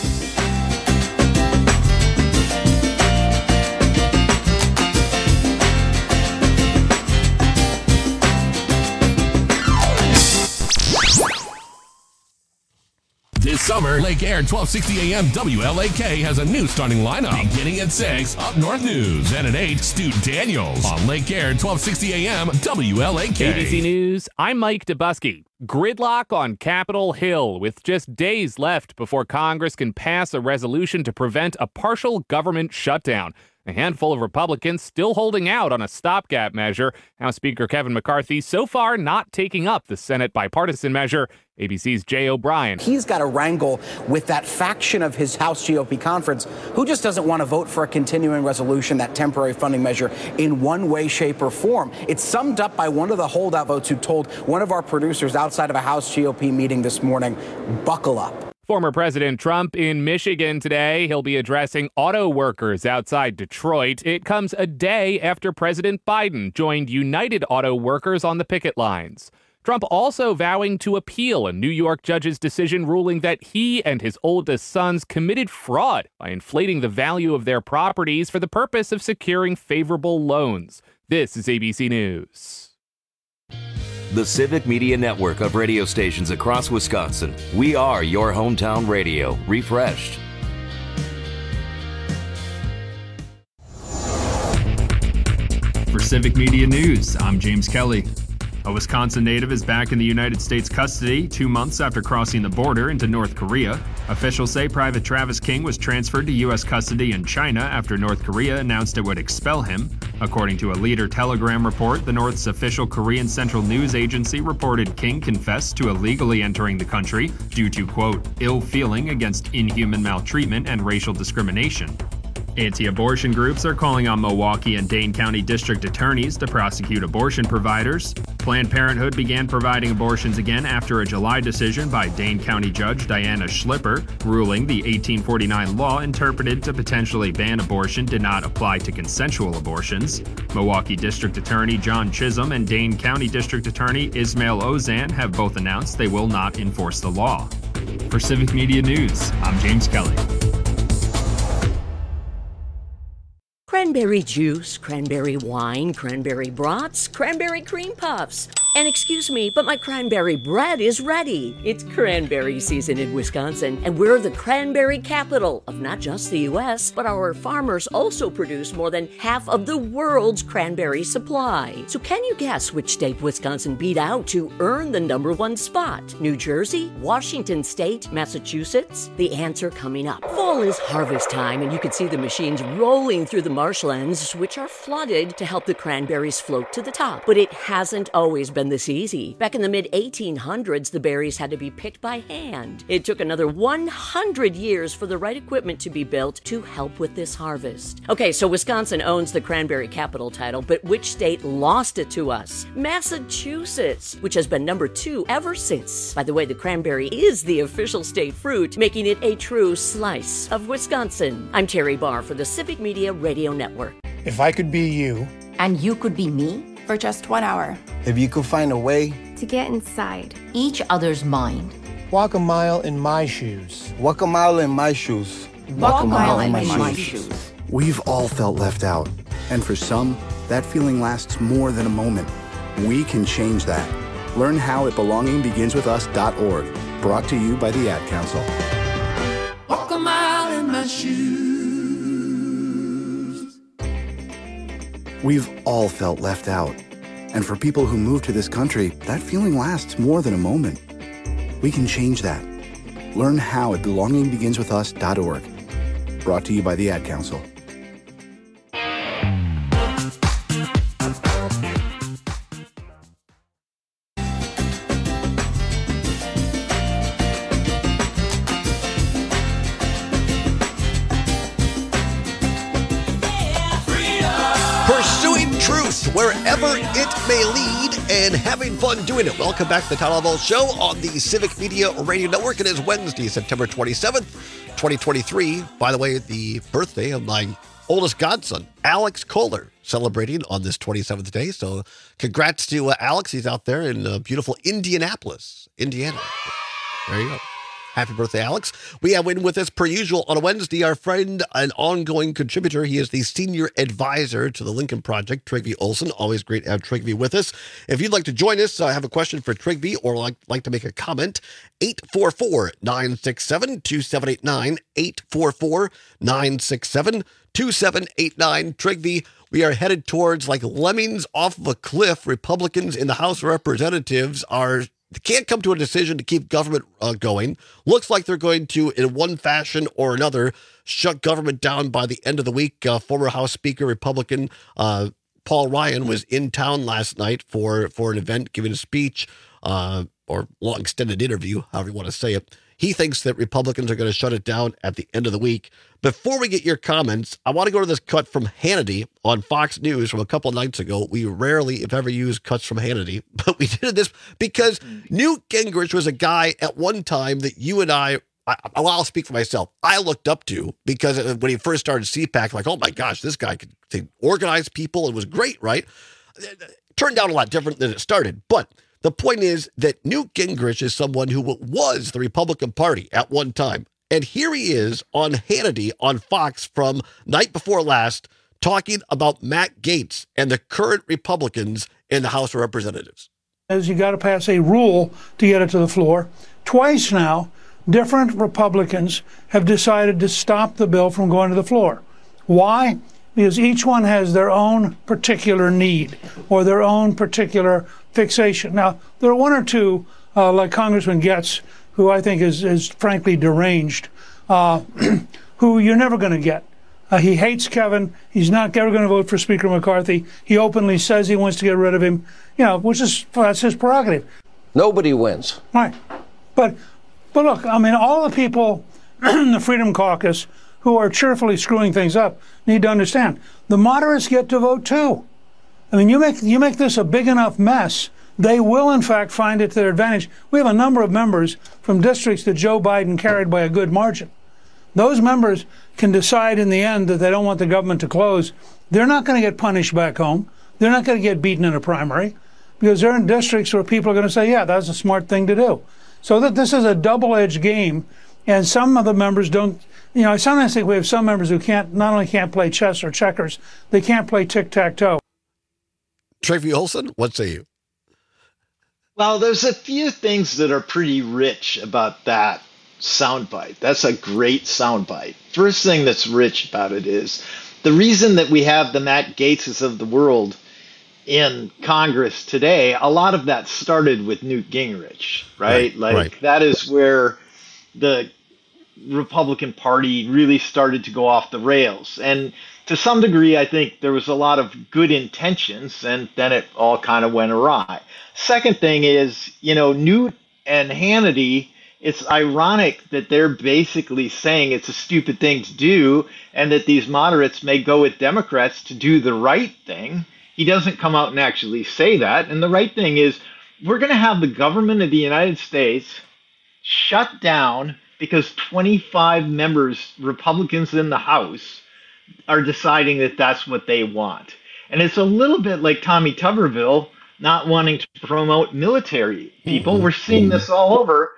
This summer, Lake Air twelve sixty A M W L A K has a new starting lineup. Beginning at six, Up North News. And at eight, Stu Daniels on Lake Air twelve sixty A M W L A K. A B C News, I'm Mike Dubusky. Gridlock on Capitol Hill with just days left before Congress can pass a resolution to prevent a partial government shutdown. A handful of Republicans still holding out on a stopgap measure. House Speaker Kevin McCarthy so far not taking up the Senate bipartisan measure. A B C's Jay O'Brien. He's got to wrangle with that faction of his House G O P conference who just doesn't want to vote for a continuing resolution, that temporary funding measure, in one way, shape, or form. It's summed up by one of the holdout votes who told one of our producers outside of a House G O P meeting this morning, buckle up. Former President Trump in Michigan today. He'll be addressing auto workers outside Detroit. It comes a day after President Biden joined United Auto Workers on the picket lines. Trump also vowing to appeal a New York judge's decision ruling that he and his oldest sons committed fraud by inflating the value of their properties for the purpose of securing favorable loans. This is A B C News. The Civic Media Network of radio stations across Wisconsin. We are your hometown radio, refreshed. For Civic Media News, I'm James Kelly. A Wisconsin native is back in the United States custody two months after crossing the border into North Korea. Officials say Private Travis King was transferred to U S custody in China after North Korea announced it would expel him. According to a Leader Telegram report, the North's official Korean Central News Agency reported King confessed to illegally entering the country due to, quote, ill feeling against inhuman maltreatment and racial discrimination. Anti-abortion groups are calling on Milwaukee and Dane County district attorneys to prosecute abortion providers. Planned Parenthood began providing abortions again after a July decision by Dane County Judge Diana Schlipper, ruling the eighteen forty-nine law interpreted to potentially ban abortion did not apply to consensual abortions. Milwaukee District Attorney John Chisholm and Dane County District Attorney Ismail Ozan have both announced they will not enforce the law. For Civic Media News, I'm James Kelly. Cranberry juice, cranberry wine, cranberry brats, cranberry cream puffs. And excuse me, but my cranberry bread is ready. It's cranberry season in Wisconsin, and we're the cranberry capital of not just the U S, but our farmers also produce more than half of the world's cranberry supply. So can you guess which state Wisconsin beat out to earn the number one spot? New Jersey, Washington State, Massachusetts? The answer coming up. Fall is harvest time, and you can see the machines rolling through the marshlands, which are flooded to help the cranberries float to the top. But it hasn't always been this easy. Back in the mid eighteen hundreds, the berries had to be picked by hand. It took another one hundred years for the right equipment to be built to help with this harvest. Okay, so Wisconsin owns the cranberry capital title, but which state lost it to us? Massachusetts, which has been number two ever since. By the way, the cranberry is the official state fruit, making it a true slice of Wisconsin. I'm Terry Barr for the Civic Media Radio Network. If I could be you, and you could be me, for just one hour. If you could find a way to get inside each other's mind. Walk a mile in my shoes. Walk a mile in my shoes. Walk, Walk a mile, mile in, in my, my shoes. shoes. We've all felt left out. And for some, that feeling lasts more than a moment. We can change that. Learn how at belonging begins with us dot org. Brought to you by the Ad Council. Walk a mile in my shoes. We've all felt left out. And for people who move to this country, that feeling lasts more than a moment. We can change that. Learn how at belonging begins with us dot org. Brought to you by the Ad Council. Wherever it may lead, and having fun doing it. Welcome back to the Todd Alvall Show on the Civic Media Radio Network. It is Wednesday, September twenty-seventh, twenty twenty-three. By the way, the birthday of my oldest godson, Alex Kohler, celebrating on this twenty-seventh day. So congrats to uh, Alex. He's out there in uh, beautiful Indianapolis, Indiana. There you go. Happy birthday, Alex. We have in with us, per usual, on a Wednesday, our friend and ongoing contributor. He is the senior advisor to the Lincoln Project, Trygve Olsen. Always great to have Trygve with us. If you'd like to join us, I have a question for Trygve or like, like to make a comment, eight four four, nine six seven, two seven eight nine, eight four four, nine six seven, two seven eight nine. Trygve, we are headed towards like lemmings off of a cliff. Republicans in the House of Representatives are can't come to a decision to keep government uh, going. Looks like they're going to, in one fashion or another, shut government down by the end of the week. Uh, former House Speaker, Republican uh, Paul Ryan was in town last night for, for an event, giving a speech uh, or long extended interview, however you want to say it. He thinks that Republicans are going to shut it down at the end of the week. Before we get your comments, I want to go to this cut from Hannity on Fox News from a couple of nights ago. We rarely, if ever, use cuts from Hannity, but we did this because Newt Gingrich was a guy at one time that you and I, I well, I'll speak for myself, I looked up to, because when he first started C PAC, like, oh my gosh, this guy could, could organize people. It was great, right? It turned out a lot different than it started, but the point is that Newt Gingrich is someone who was the Republican Party at one time. And here he is on Hannity on Fox from night before last talking about Matt Gaetz and the current Republicans in the House of Representatives. As you got to pass a rule to get it to the floor. Twice now, different Republicans have decided to stop the bill from going to the floor. Why? Because each one has their own particular need or their own particular fixation. Now, there are one or two, uh, like Congressman Gaetz, who I think is, is frankly deranged, uh, who you're never going to get. Uh, he hates Kevin. He's not ever going to vote for Speaker McCarthy. He openly says he wants to get rid of him, you know, which is, that's his prerogative. Nobody wins. Right. But, but look, I mean, all the people in the Freedom Caucus who are cheerfully screwing things up need to understand the moderates get to vote too. I mean, you make you make this a big enough mess, they will in fact find it to their advantage. We have a number of members from districts that Joe Biden carried by a good margin. Those members can decide in the end that they don't want the government to close. They're not going to get punished back home. They're not going to get beaten in a primary because they're in districts where people are going to say, yeah, that's a smart thing to do. So that this is a double-edged game, and some of the members don't. You know, I sometimes think we have some members who can't not only can't play chess or checkers, they can't play tic-tac-toe. Trygve Olsen, what say you? Well, there's a few things that are pretty rich about that soundbite. That's a great soundbite. First thing that's rich about it is the reason that we have the Matt Gaetzes of the world in Congress today, a lot of that started with Newt Gingrich, right? right like right. That is where the Republican Party really started to go off the rails. And to some degree, I think there was a lot of good intentions, and then it all kind of went awry. Second thing is, you know, Newt and Hannity, it's ironic that they're basically saying it's a stupid thing to do and that these moderates may go with Democrats to do the right thing. He doesn't come out and actually say that. And the right thing is we're going to have the government of the United States shut down because twenty-five members, Republicans in the House, are deciding that that's what they want. And it's a little bit like Tommy Tuberville not wanting to promote military people. Mm-hmm. We're seeing this all over.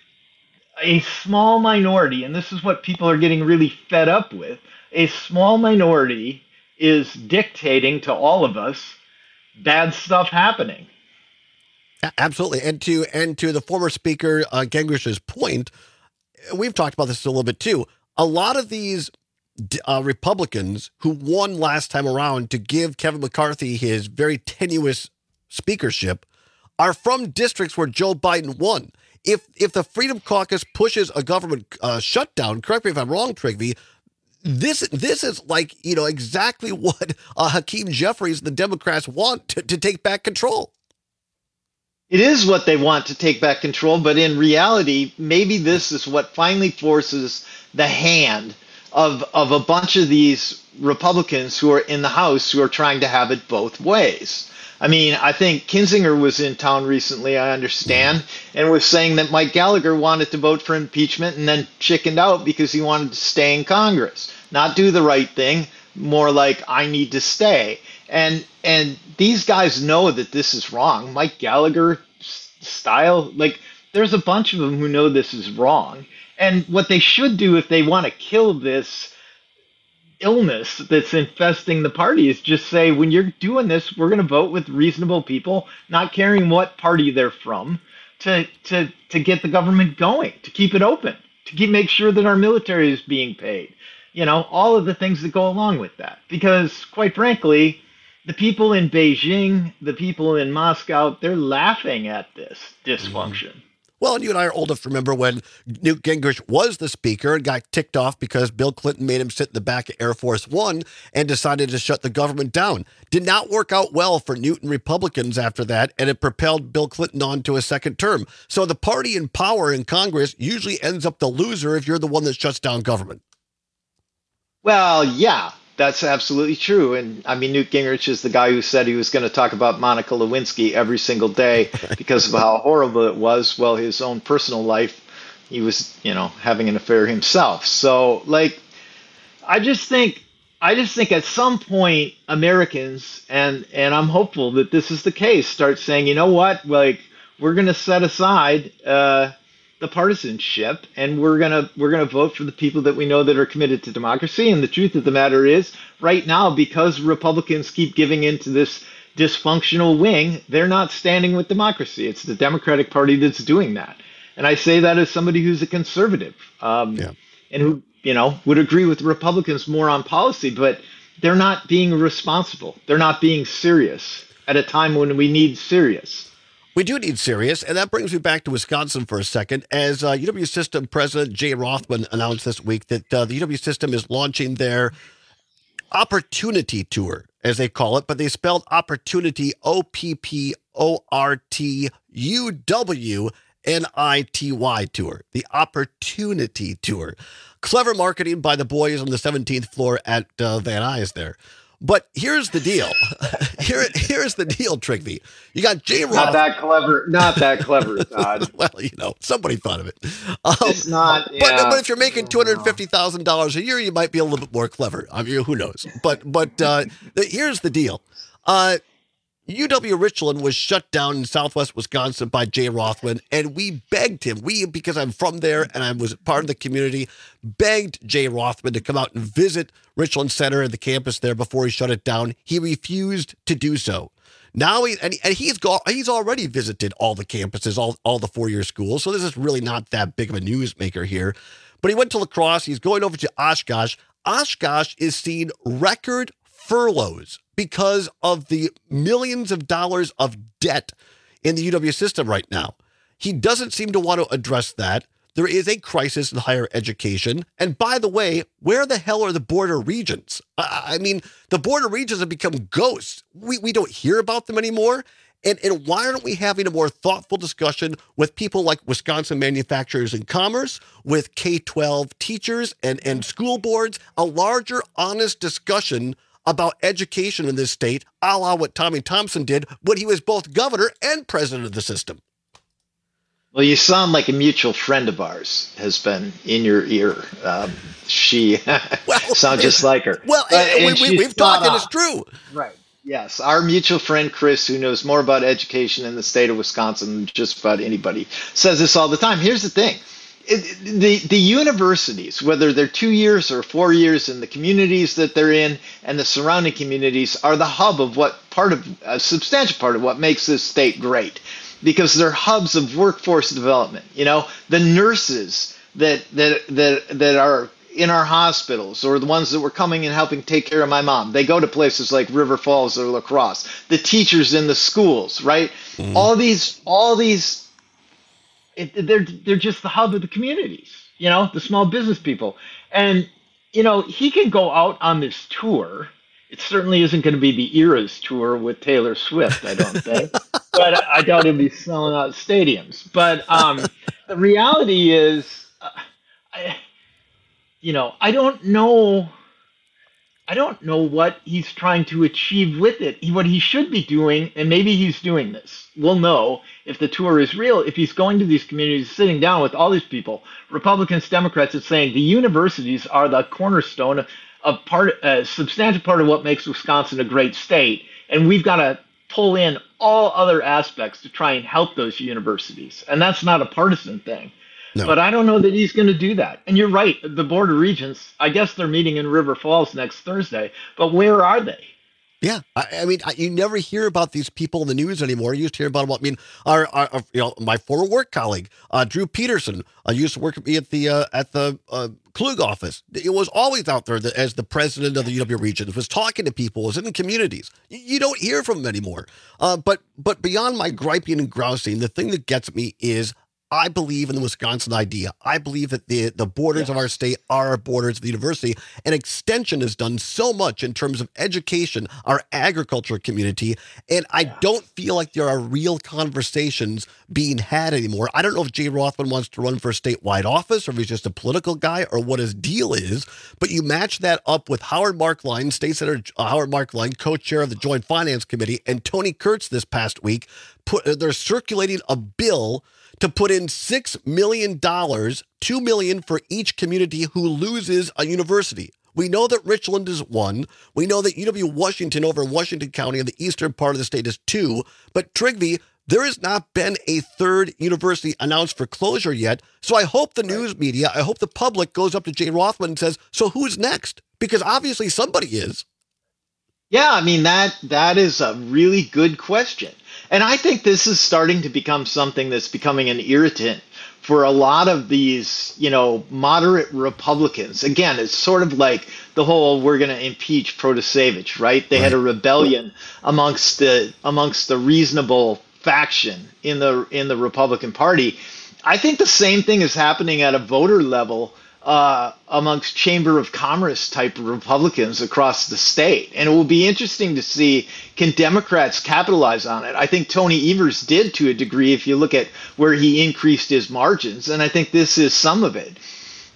A small minority, and this is what people are getting really fed up with, a small minority is dictating to all of us bad stuff happening. Absolutely. And to and to the former speaker, uh, Gingrich's point, we've talked about this a little bit too. A lot of these uh, Republicans who won last time around to give Kevin McCarthy his very tenuous speakership are from districts where Joe Biden won. If if the Freedom Caucus pushes a government uh, shutdown, correct me if I'm wrong, Trygve, this this is like, you know, exactly what uh, Hakeem Jeffries and the Democrats want to, to take back control. It is what they want to take back control, but in reality, maybe this is what finally forces the hand of of a bunch of these Republicans who are in the House who are trying to have it both ways. I mean, I think Kinzinger was in town recently, I understand, and was saying that Mike Gallagher wanted to vote for impeachment and then chickened out because he wanted to stay in Congress. Not do the right thing, more like, I need to stay. And and these guys know that this is wrong. Mike Gallagher style, like, there's a bunch of them who know this is wrong. And what they should do if they want to kill this illness that's infesting the party is just say, when you're doing this, we're going to vote with reasonable people, not caring what party they're from, to to to get the government going, to keep it open, to keep make sure that our military is being paid. You know, all of the things that go along with that. Because quite frankly, the people in Beijing, the people in Moscow, they're laughing at this dysfunction. Mm-hmm. Well, and you and I are old enough to remember when Newt Gingrich was the speaker and got ticked off because Bill Clinton made him sit in the back of Air Force One and decided to shut the government down. Did not work out well for Newt and Republicans after that, and it propelled Bill Clinton on to a second term. So the party in power in Congress usually ends up the loser if you're the one that shuts down government. Well, yeah. That's absolutely true. And I mean, Newt Gingrich is the guy who said he was going to talk about Monica Lewinsky every single day because of how horrible it was. Well, his own personal life, he was, you know, having an affair himself. So like, I just think, I just think at some point Americans, and, and I'm hopeful that this is the case, start saying, you know what, like we're going to set aside, uh, the partisanship, and we're gonna we're gonna vote for the people that we know that are committed to democracy. And the truth of the matter is, right now, because Republicans keep giving into this dysfunctional wing, they're not standing with democracy. It's the Democratic Party that's doing that. And I say that as somebody who's a conservative, um, yeah. and who you know would agree with Republicans more on policy, but they're not being responsible. They're not being serious at a time when we need serious. We do need serious, and that brings me back to Wisconsin for a second, as uh, U W System President Jay Rothman announced this week that uh, the U W System is launching their Opportunity Tour, as they call it, but they spelled Opportunity O P P O R T U W N I T Y Tour, the Opportunity Tour. Clever marketing by the boys on the seventeenth floor at uh, Van Nuys there. But here's the deal. Here, here's the deal, Trigby. You got Jay Roth. Not that clever. Not that clever, Todd. Well, you know, somebody thought of it. Um, it's not. But, yeah. but if you're making two hundred fifty thousand dollars a year, you might be a little bit more clever. I mean, who knows? But but uh, the, here's the deal. Uh, U W Richland was shut down in southwest Wisconsin by Jay Rothman, and we begged him, we, because I'm from there and I was part of the community, begged Jay Rothman to come out and visit Richland Center and the campus there before he shut it down. He refused to do so. Now, he, and, and he's got, he's already visited all the campuses, all, all the four-year schools, so this is really not that big of a newsmaker here. But he went to La Crosse. He's going over to Oshkosh. Oshkosh is seeing record furloughs because of the millions of dollars of debt in the U W system right now. He doesn't seem to want to address that. There is a crisis in higher education. And by the way, where the hell are the border regions? I, I mean, the border regions have become ghosts. We, we don't hear about them anymore. And, and why aren't we having a more thoughtful discussion with people like Wisconsin Manufacturers and Commerce, with K twelve teachers and, and school boards, a larger, honest discussion about education in this state, a la what Tommy Thompson did when he was both governor and president of the system? Well, you sound like a mutual friend of ours has been in your ear. Um, she well, sounds just like her. Well, uh, and and we, we, we've talked, and it's true. Right. Yes. Our mutual friend, Chris, who knows more about education in the state of Wisconsin than just about anybody, says this all the time. Here's the thing. It, the the universities, whether they're two years or four years in the communities that they're in and the surrounding communities, are the hub of what part of a substantial part of what makes this state great, because they're hubs of workforce development. You know, the nurses that that that that are in our hospitals, or the ones that were coming and helping take care of my mom, they go to places like River Falls or La Crosse. The teachers in the schools, right? Mm. All these all these. It, they're they're just the hub of the communities, you know, the small business people. And, you know, he can go out on this tour. It certainly isn't going to be the Eras tour with Taylor Swift, I don't think. But I, I doubt he'll be selling out stadiums. But um, the reality is, uh, I, you know, I don't know. I don't know what he's trying to achieve with it. He, what he should be doing, and maybe he's doing this, we'll know if the tour is real, if he's going to these communities, sitting down with all these people, Republicans, Democrats, and saying the universities are the cornerstone of part, a substantial part of what makes Wisconsin a great state. And we've got to pull in all other aspects to try and help those universities. And that's not a partisan thing. No. But I don't know that he's going to do that. And you're right, the border regions, I guess they're meeting in River Falls next Thursday. But where are they? Yeah, I, I mean, I, you never hear about these people in the news anymore. You used to hear about them. I mean, our, our, our you know, my former work colleague, uh, Drew Peterson, uh, used to work with me at the uh, at the uh, Klug office. It was always out there that, as the president of the U W region, was talking to people, was in the communities. You, you don't hear from him anymore. Uh, but but beyond my griping and grousing, the thing that gets me is I believe in the Wisconsin idea. I believe that the, the borders yeah. of our state are our borders of the university. And Extension has done so much in terms of education, our agriculture community. And I yeah. don't feel like there are real conversations being had anymore. I don't know if Jay Rothman wants to run for a statewide office or if he's just a political guy or what his deal is. But you match that up with Howard Markline, State Senator uh, Howard Markline, co-chair of the Joint Finance Committee, and Tony Kurtz this past week. Put, they're circulating a bill to put in six million dollars, two million dollars for each community who loses a university. We know that Richland is one. We know that U W-Washington over in Washington County in the eastern part of the state is two. But Trygve, there has not been a third university announced for closure yet. So I hope the news media, I hope the public goes up to Jay Rothman and says, so who's next? Because obviously somebody is. Yeah, I mean, that that is a really good question. And I think this is starting to become something that's becoming an irritant for a lot of these, you know, moderate Republicans. Again, it's sort of like the whole we're going to impeach Protasevich, right? They right. had a rebellion amongst the amongst the reasonable faction in the in the Republican Party. I think the same thing is happening at a voter level uh, amongst Chamber of Commerce type Republicans across the state. And it will be interesting to see, can Democrats capitalize on it? I think Tony Evers did to a degree if you look at where he increased his margins. And I think this is some of it.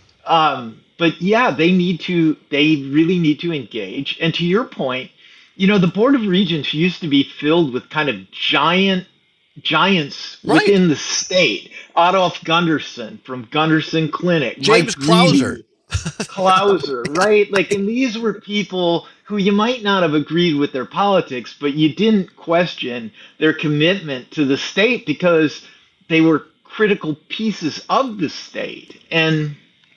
Um, but yeah, they need to, they really need to engage. And to your point, you know, the Board of Regents used to be filled with kind of giant giants right. within the state. Adolf Gunderson from Gunderson Clinic. James Mike Clauser. Clauser, right? Like, and these were people who you might not have agreed with their politics, but you didn't question their commitment to the state because they were critical pieces of the state. And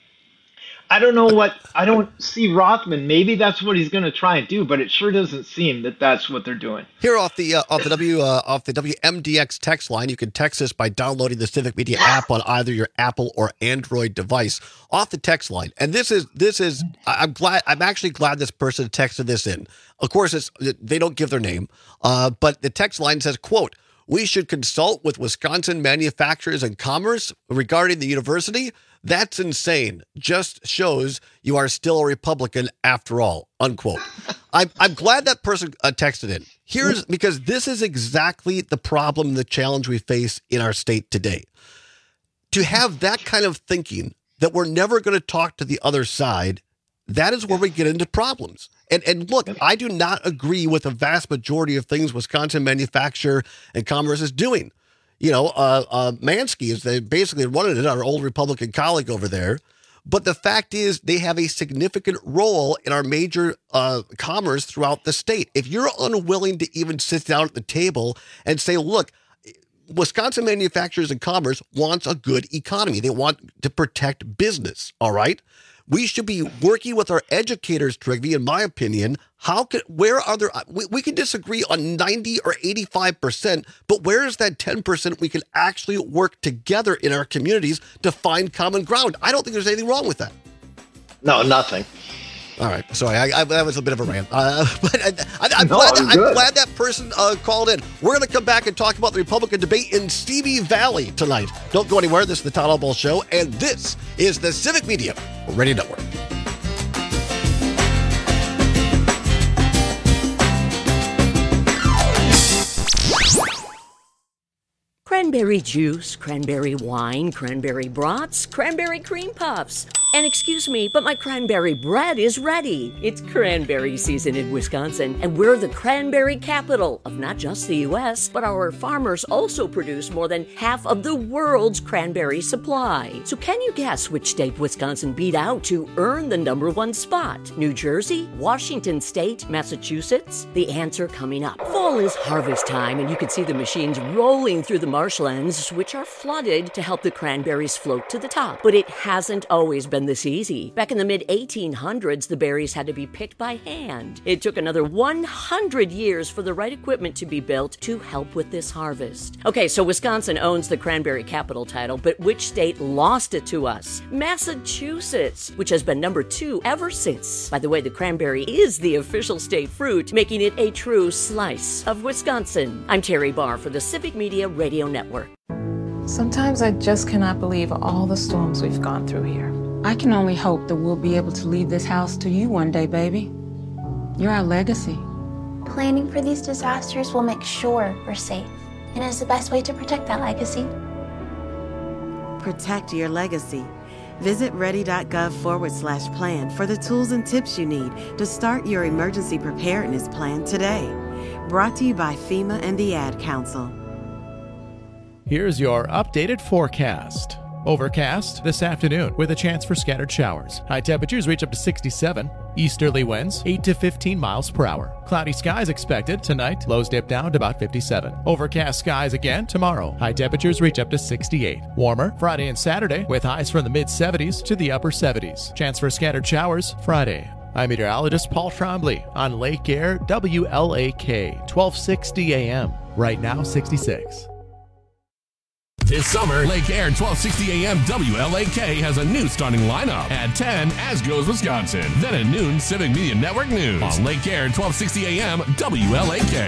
I don't know what, I don't see Rothman. Maybe that's what he's going to try and do, but it sure doesn't seem that that's what they're doing. Here off the uh, off the W uh, off the W M D X text line, you can text us by downloading the Civic Media app on either your Apple or Android device. Off the text line, and this is this is I'm glad I'm actually glad this person texted this in. Of course, it's they don't give their name, uh, but the text line says, "quote We should consult with Wisconsin Manufacturers and Commerce regarding the university. That's insane. Just shows you are still a Republican after all," unquote. I'm, I'm glad that person uh, texted in. Here's because this is exactly the problem, the challenge we face in our state today. To have that kind of thinking that we're never going to talk to the other side, that is where we get into problems. And and look, I do not agree with the vast majority of things Wisconsin Manufacturer and Commerce is doing. You know, uh, uh, Mansky is they basically running it, our old Republican colleague over there. But the fact is they have a significant role in our major uh, commerce throughout the state. If you're unwilling to even sit down at the table and say, look, Wisconsin Manufacturers and Commerce wants a good economy. They want to protect business, all right? We should be working with our educators, Trygve, in my opinion. How can, where are there, we, we can disagree on ninety or eighty-five percent, but where is that ten percent we can actually work together in our communities to find common ground? I don't think there's anything wrong with that. No, nothing. All right. Sorry, I, I, that was a bit of a rant. Uh, but I, I, I'm, no, glad that, I'm glad that person uh, called in. We're going to come back and talk about the Republican debate in Stevie Valley tonight. Don't go anywhere. This is the Todd Albaugh Show, and this is the Civic Media Radio Network. Cranberry juice, cranberry wine, cranberry brats, cranberry cream puffs. And excuse me, but my cranberry bread is ready. It's cranberry season in Wisconsin, and we're the cranberry capital of not just the U S, but our farmers also produce more than half of the world's cranberry supply. So can you guess which state Wisconsin beat out to earn the number one spot? New Jersey, Washington State, Massachusetts? The answer coming up. Fall is harvest time, and you can see the machines rolling through the marshlands, which are flooded to help the cranberries float to the top. But it hasn't always been been this easy. Back in the mid eighteen hundreds, the berries had to be picked by hand. It took another one hundred years for the right equipment to be built to help with this harvest. Okay, so Wisconsin owns the cranberry capital title, but which state lost it to us? Massachusetts, which has been number two ever since. By the way, the cranberry is the official state fruit, making it a true slice of Wisconsin. I'm Terry Barr for the Civic Media Radio Network. Sometimes I just cannot believe all the storms we've gone through here. I can only hope that we'll be able to leave this house to you one day, baby. You're our legacy. Planning for these disasters will make sure we're safe, and is the best way to protect that legacy. Protect your legacy. Visit ready.gov forward slash plan for the tools and tips you need to start your emergency preparedness plan today. Brought to you by FEMA and the Ad Council. Here's your updated forecast. Overcast this afternoon with a chance for scattered showers. High temperatures reach up to sixty-seven. Easterly winds eight to fifteen miles per hour. Cloudy skies expected tonight. Lows dip down to about fifty-seven. Overcast skies again tomorrow. High temperatures reach up to sixty-eight. Warmer Friday and Saturday with highs from the mid seventies to the upper seventies. Chance for scattered showers Friday. I'm meteorologist Paul Trombley on Lake Air W L A K twelve sixty A M. Right now sixty-six. This summer, Lake Air twelve sixty A M W L A K has a new starting lineup. At ten, As Goes Wisconsin. Then at noon, Civic Media Network News. On Lake Air twelve sixty A M W L A K.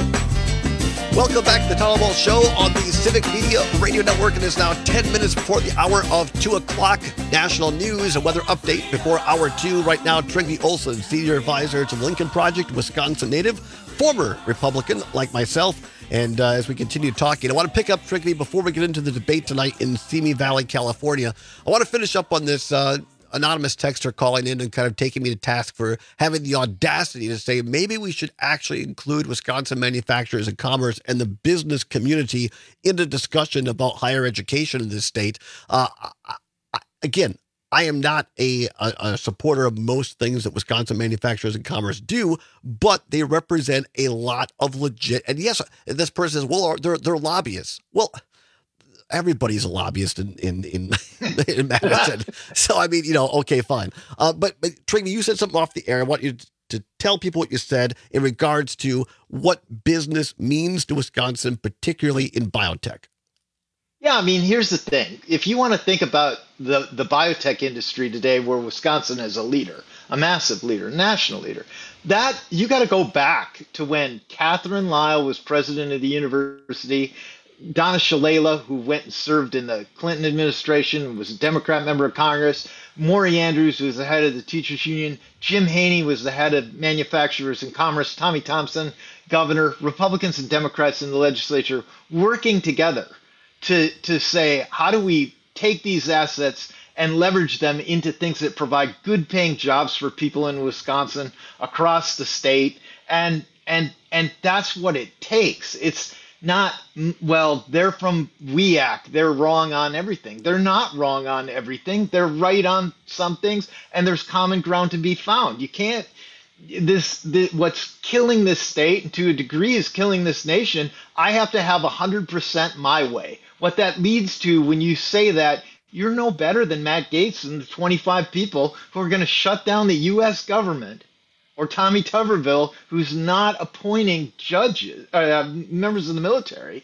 Welcome back to the Town Hall Show on the Civic Media Radio Network. It is now ten minutes before the hour of two o'clock. National news and weather update before hour two. Right now, Trygve Olsen, Senior Advisor to the Lincoln Project, Wisconsin native, former Republican like myself. And uh, as we continue talking, I want to pick up, Trygve, before we get into the debate tonight in Simi Valley, California. I want to finish up on this uh, anonymous texter calling in and kind of taking me to task for having the audacity to say maybe we should actually include Wisconsin manufacturers and commerce and the business community in the discussion about higher education in this state. Uh, I, I, again, I am not a, a, a supporter of most things that Wisconsin manufacturers and commerce do, but they represent a lot of legit. And yes, this person says, well, they're, they're lobbyists. Well, everybody's a lobbyist in in in, in Madison. So, I mean, you know, okay, fine. Uh, but, but Trygve, you said something off the air. I want you to tell people what you said in regards to what business means to Wisconsin, particularly in biotech. Yeah, I mean, here's the thing. If you want to think about the, the biotech industry today, where Wisconsin is a leader, a massive leader, national leader, that you got to go back to when Catherine Lyle was president of the university, Donna Shalala, who went and served in the Clinton administration, was a Democrat member of Congress, Maury Andrews was the head of the teachers union, Jim Haney was the head of manufacturers and commerce, Tommy Thompson, governor, Republicans and Democrats in the legislature working together to to say, how do we take these assets and leverage them into things that provide good paying jobs for people in Wisconsin across the state. And and and that's what it takes. It's not, well, they're from W E A C, they're wrong on everything. They're not wrong on everything. They're right on some things, and there's common ground to be found. You can't, this, this what's killing this state, and to a degree is killing this nation. I have to have one hundred percent my way. What that leads to when you say that, you're no better than Matt Gaetz and the twenty-five people who are going to shut down the U S government, or Tommy Tuberville, who's not appointing judges, uh, members of the military,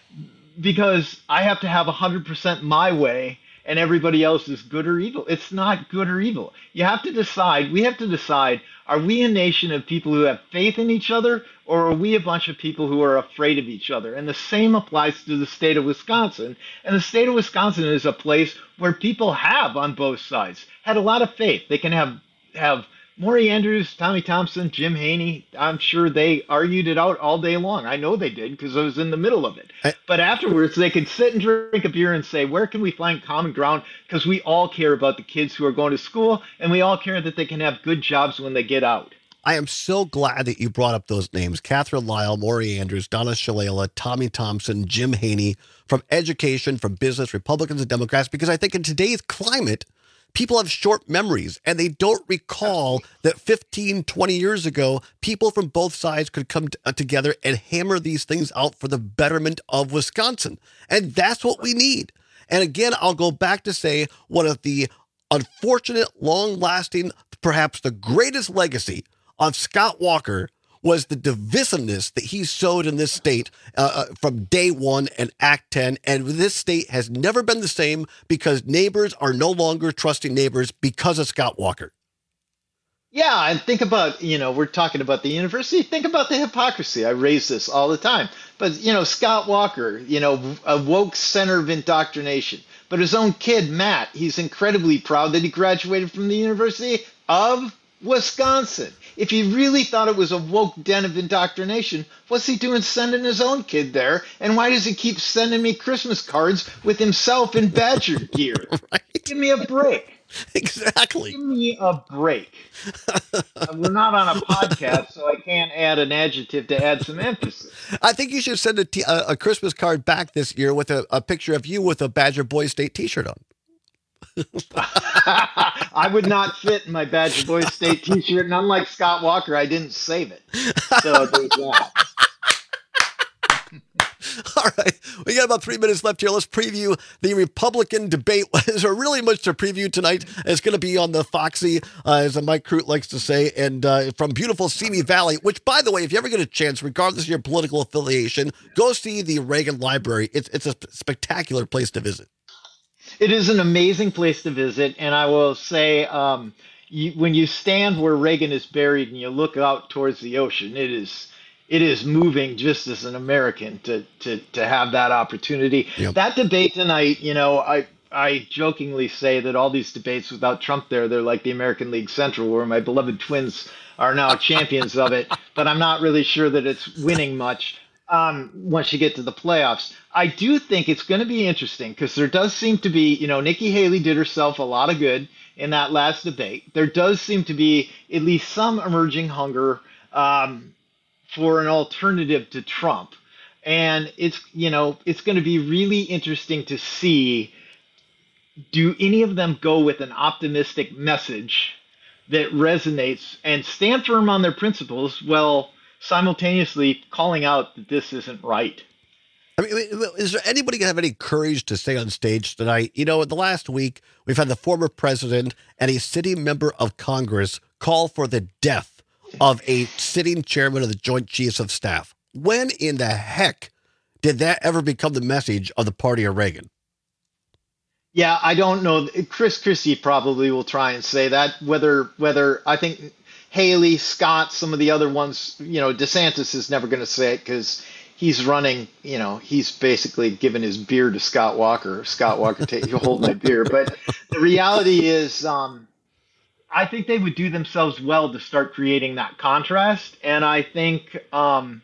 because I have to have one hundred percent my way and everybody else is good or evil. It's not good or evil. You have to decide, we have to decide, are we a nation of people who have faith in each other, or are we a bunch of people who are afraid of each other? And the same applies to the state of Wisconsin. And the state of Wisconsin is a place where people have, on both sides, had a lot of faith. They can have have Maury Andrews, Tommy Thompson, Jim Haney. I'm sure they argued it out all day long. I know they did because I was in the middle of it. I, but afterwards, they could sit and drink a beer and say, where can we find common ground? Because we all care about the kids who are going to school, and we all care that they can have good jobs when they get out. I am so glad that you brought up those names. Catherine Lyle, Maury Andrews, Donna Shalala, Tommy Thompson, Jim Haney, from education, from business, Republicans and Democrats, because I think in today's climate, people have short memories and they don't recall that fifteen, twenty years ago, people from both sides could come t- uh, together and hammer these things out for the betterment of Wisconsin. And that's what we need. And again, I'll go back to say one of the unfortunate, long-lasting, perhaps the greatest legacy of Scott Walker was the divisiveness that he sowed in this state uh, from day one and Act ten. And this state has never been the same because neighbors are no longer trusting neighbors because of Scott Walker. Yeah, and think about, you know, we're talking about the university. Think about the hypocrisy. I raise this all the time. But, you know, Scott Walker, you know, a woke center of indoctrination. But his own kid, Matt, he's incredibly proud that he graduated from the University of Wisconsin. If he really thought it was a woke den of indoctrination, what's he doing sending his own kid there? And why does he keep sending me Christmas cards with himself in Badger gear? Right. Give me a break. Exactly. Give me a break. We're not on a podcast, so I can't add an adjective to add some emphasis. I think you should send a, t- a, a Christmas card back this year with a, a picture of you with a Badger Boys State t-shirt on. I would not fit in my Badger Boys State t-shirt, and unlike Scott Walker, I didn't save it. So there's that. All right, we got about three minutes left here. Let's preview the Republican debate. There's really much to preview tonight. It's going to be on the Foxy, uh, as Mike Crute likes to say, and uh, from beautiful Simi Valley, which, by the way, if you ever get a chance, regardless of your political affiliation, go see the Reagan Library. It's, it's a spectacular place to visit. It is an amazing place to visit, and I will say, um, you, when you stand where Reagan is buried and you look out towards the ocean, it is it is moving just as an American to to to have that opportunity. Yep. That debate tonight, you know, I I jokingly say that all these debates without Trump there, they're like the American League Central, where my beloved Twins are now champions of it, but I'm not really sure that it's winning much. Um, once you get to the playoffs, I do think it's going to be interesting because there does seem to be, you know, Nikki Haley did herself a lot of good in that last debate. There does seem to be at least some emerging hunger um, for an alternative to Trump. And it's, you know, it's going to be really interesting to see, do any of them go with an optimistic message that resonates and stand firm on their principles? Well, simultaneously calling out that this isn't right. I mean, is there anybody going to have any courage to stay on stage tonight? You know, in the last week, we've had the former president and a sitting member of Congress call for the death of a sitting chairman of the Joint Chiefs of Staff. When in the heck did that ever become the message of the party of Reagan? Yeah, I don't know. Chris Christie probably will try and say that. Whether, whether I think Haley, Scott, some of the other ones, you know, DeSantis is never going to say it because he's running, you know, he's basically given his beer to Scott Walker. Scott Walker, take, you hold my beer. But the reality is, um, I think they would do themselves well to start creating that contrast. And I think, um,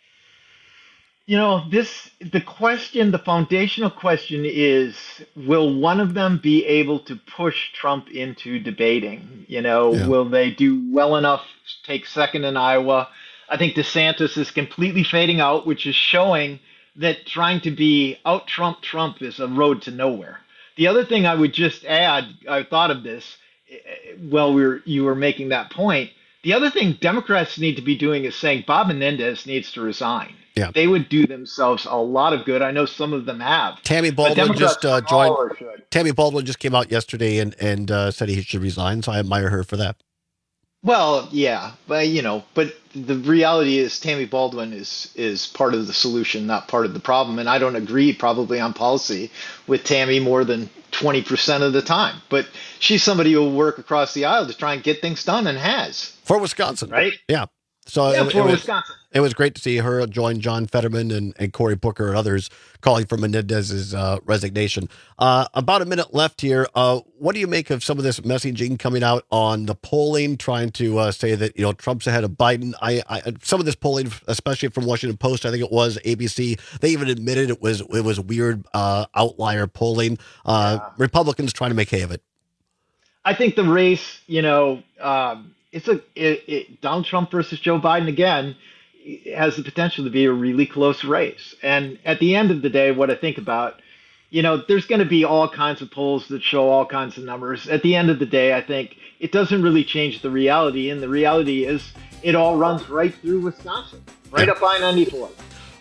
you know, this, the question, the foundational question is, will one of them be able to push Trump into debating? You know, yeah. Will they do well enough to take second in Iowa? I think DeSantis is completely fading out, which is showing that trying to be out Trump Trump is a road to nowhere. The other thing I would just add, I thought of this while we were, you were making that point. The other thing Democrats need to be doing is saying Bob Menendez needs to resign. Yeah. They would do themselves a lot of good. I know some of them have. Tammy Baldwin just uh, joined. Tammy Baldwin just came out yesterday and and uh, said he should resign. So I admire her for that. Well, yeah, but you know, but the reality is Tammy Baldwin is is part of the solution, not part of the problem. And I don't agree probably on policy with Tammy more than twenty percent of the time. But she's somebody who will work across the aisle to try and get things done and has. For Wisconsin. Right? Yeah. So yeah, it, for it was, Wisconsin. It was great to see her join John Fetterman and, and Cory Booker and others calling for Menendez's uh, resignation. Uh, about a minute left here. Uh, what do you make of some of this messaging coming out on the polling, trying to uh, say that, you know, Trump's ahead of Biden? I, I some of this polling, especially from Washington Post, I think it was A B C, they even admitted it was it was weird uh, outlier polling. Uh, yeah. Republicans trying to make hay of it. I think the race, you know, um, it's a it, it, Donald Trump versus Joe Biden again has the potential to be a really close race. And at the end of the day, what I think about, you know, there's going to be all kinds of polls that show all kinds of numbers. At the end of the day, I think it doesn't really change the reality. And the reality is it all runs right through Wisconsin, right up I ninety-four.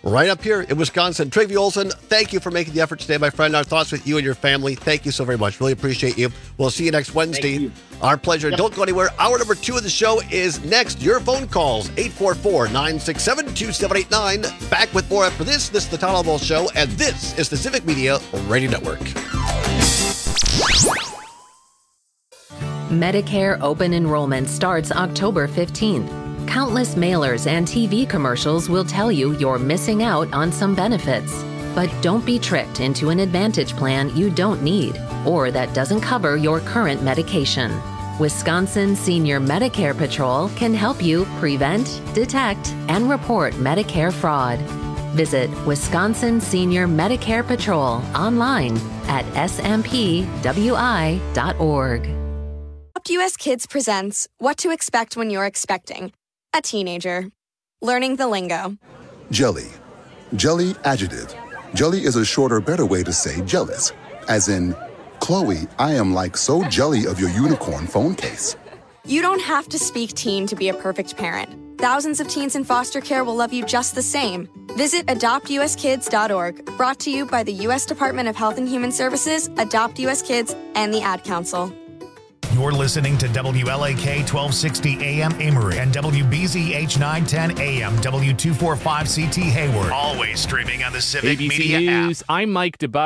right up here in Wisconsin. Trygve Olsen, thank you for making the effort today, my friend. Our thoughts with you and your family. Thank you so very much. Really appreciate you. We'll see you next Wednesday. Our pleasure. Yep. Don't go anywhere. Hour number two of the show is next. Your phone calls, eight four four, nine six seven, two seven eight nine. Back with more after this. This is the Todd Alamo Show, and this is the Civic Media Radio Network. Medicare open enrollment starts October fifteenth. Countless mailers and T V commercials will tell you you're missing out on some benefits. But don't be tricked into an Advantage plan you don't need or that doesn't cover your current medication. Wisconsin Senior Medicare Patrol can help you prevent, detect, and report Medicare fraud. Visit Wisconsin Senior Medicare Patrol online at s m p w i dot org. U S Kids presents What to Expect When You're Expecting a Teenager. Learning the lingo. Jelly. Jelly adjective. Jelly is a shorter, better way to say jealous. As in, Chloe, I am like so jelly of your unicorn phone case. You don't have to speak teen to be a perfect parent. Thousands of teens in foster care will love you just the same. Visit adopt u s kids dot org. Brought to you by the U S Department of Health and Human Services, Adopt U S Kids, and the Ad Council. You're listening to W L A K twelve sixty A M Amory and W B Z H nine ten A M W two forty-five C T Hayward. Always streaming on the Civic A B C Media app. News, I'm Mike DeBuck.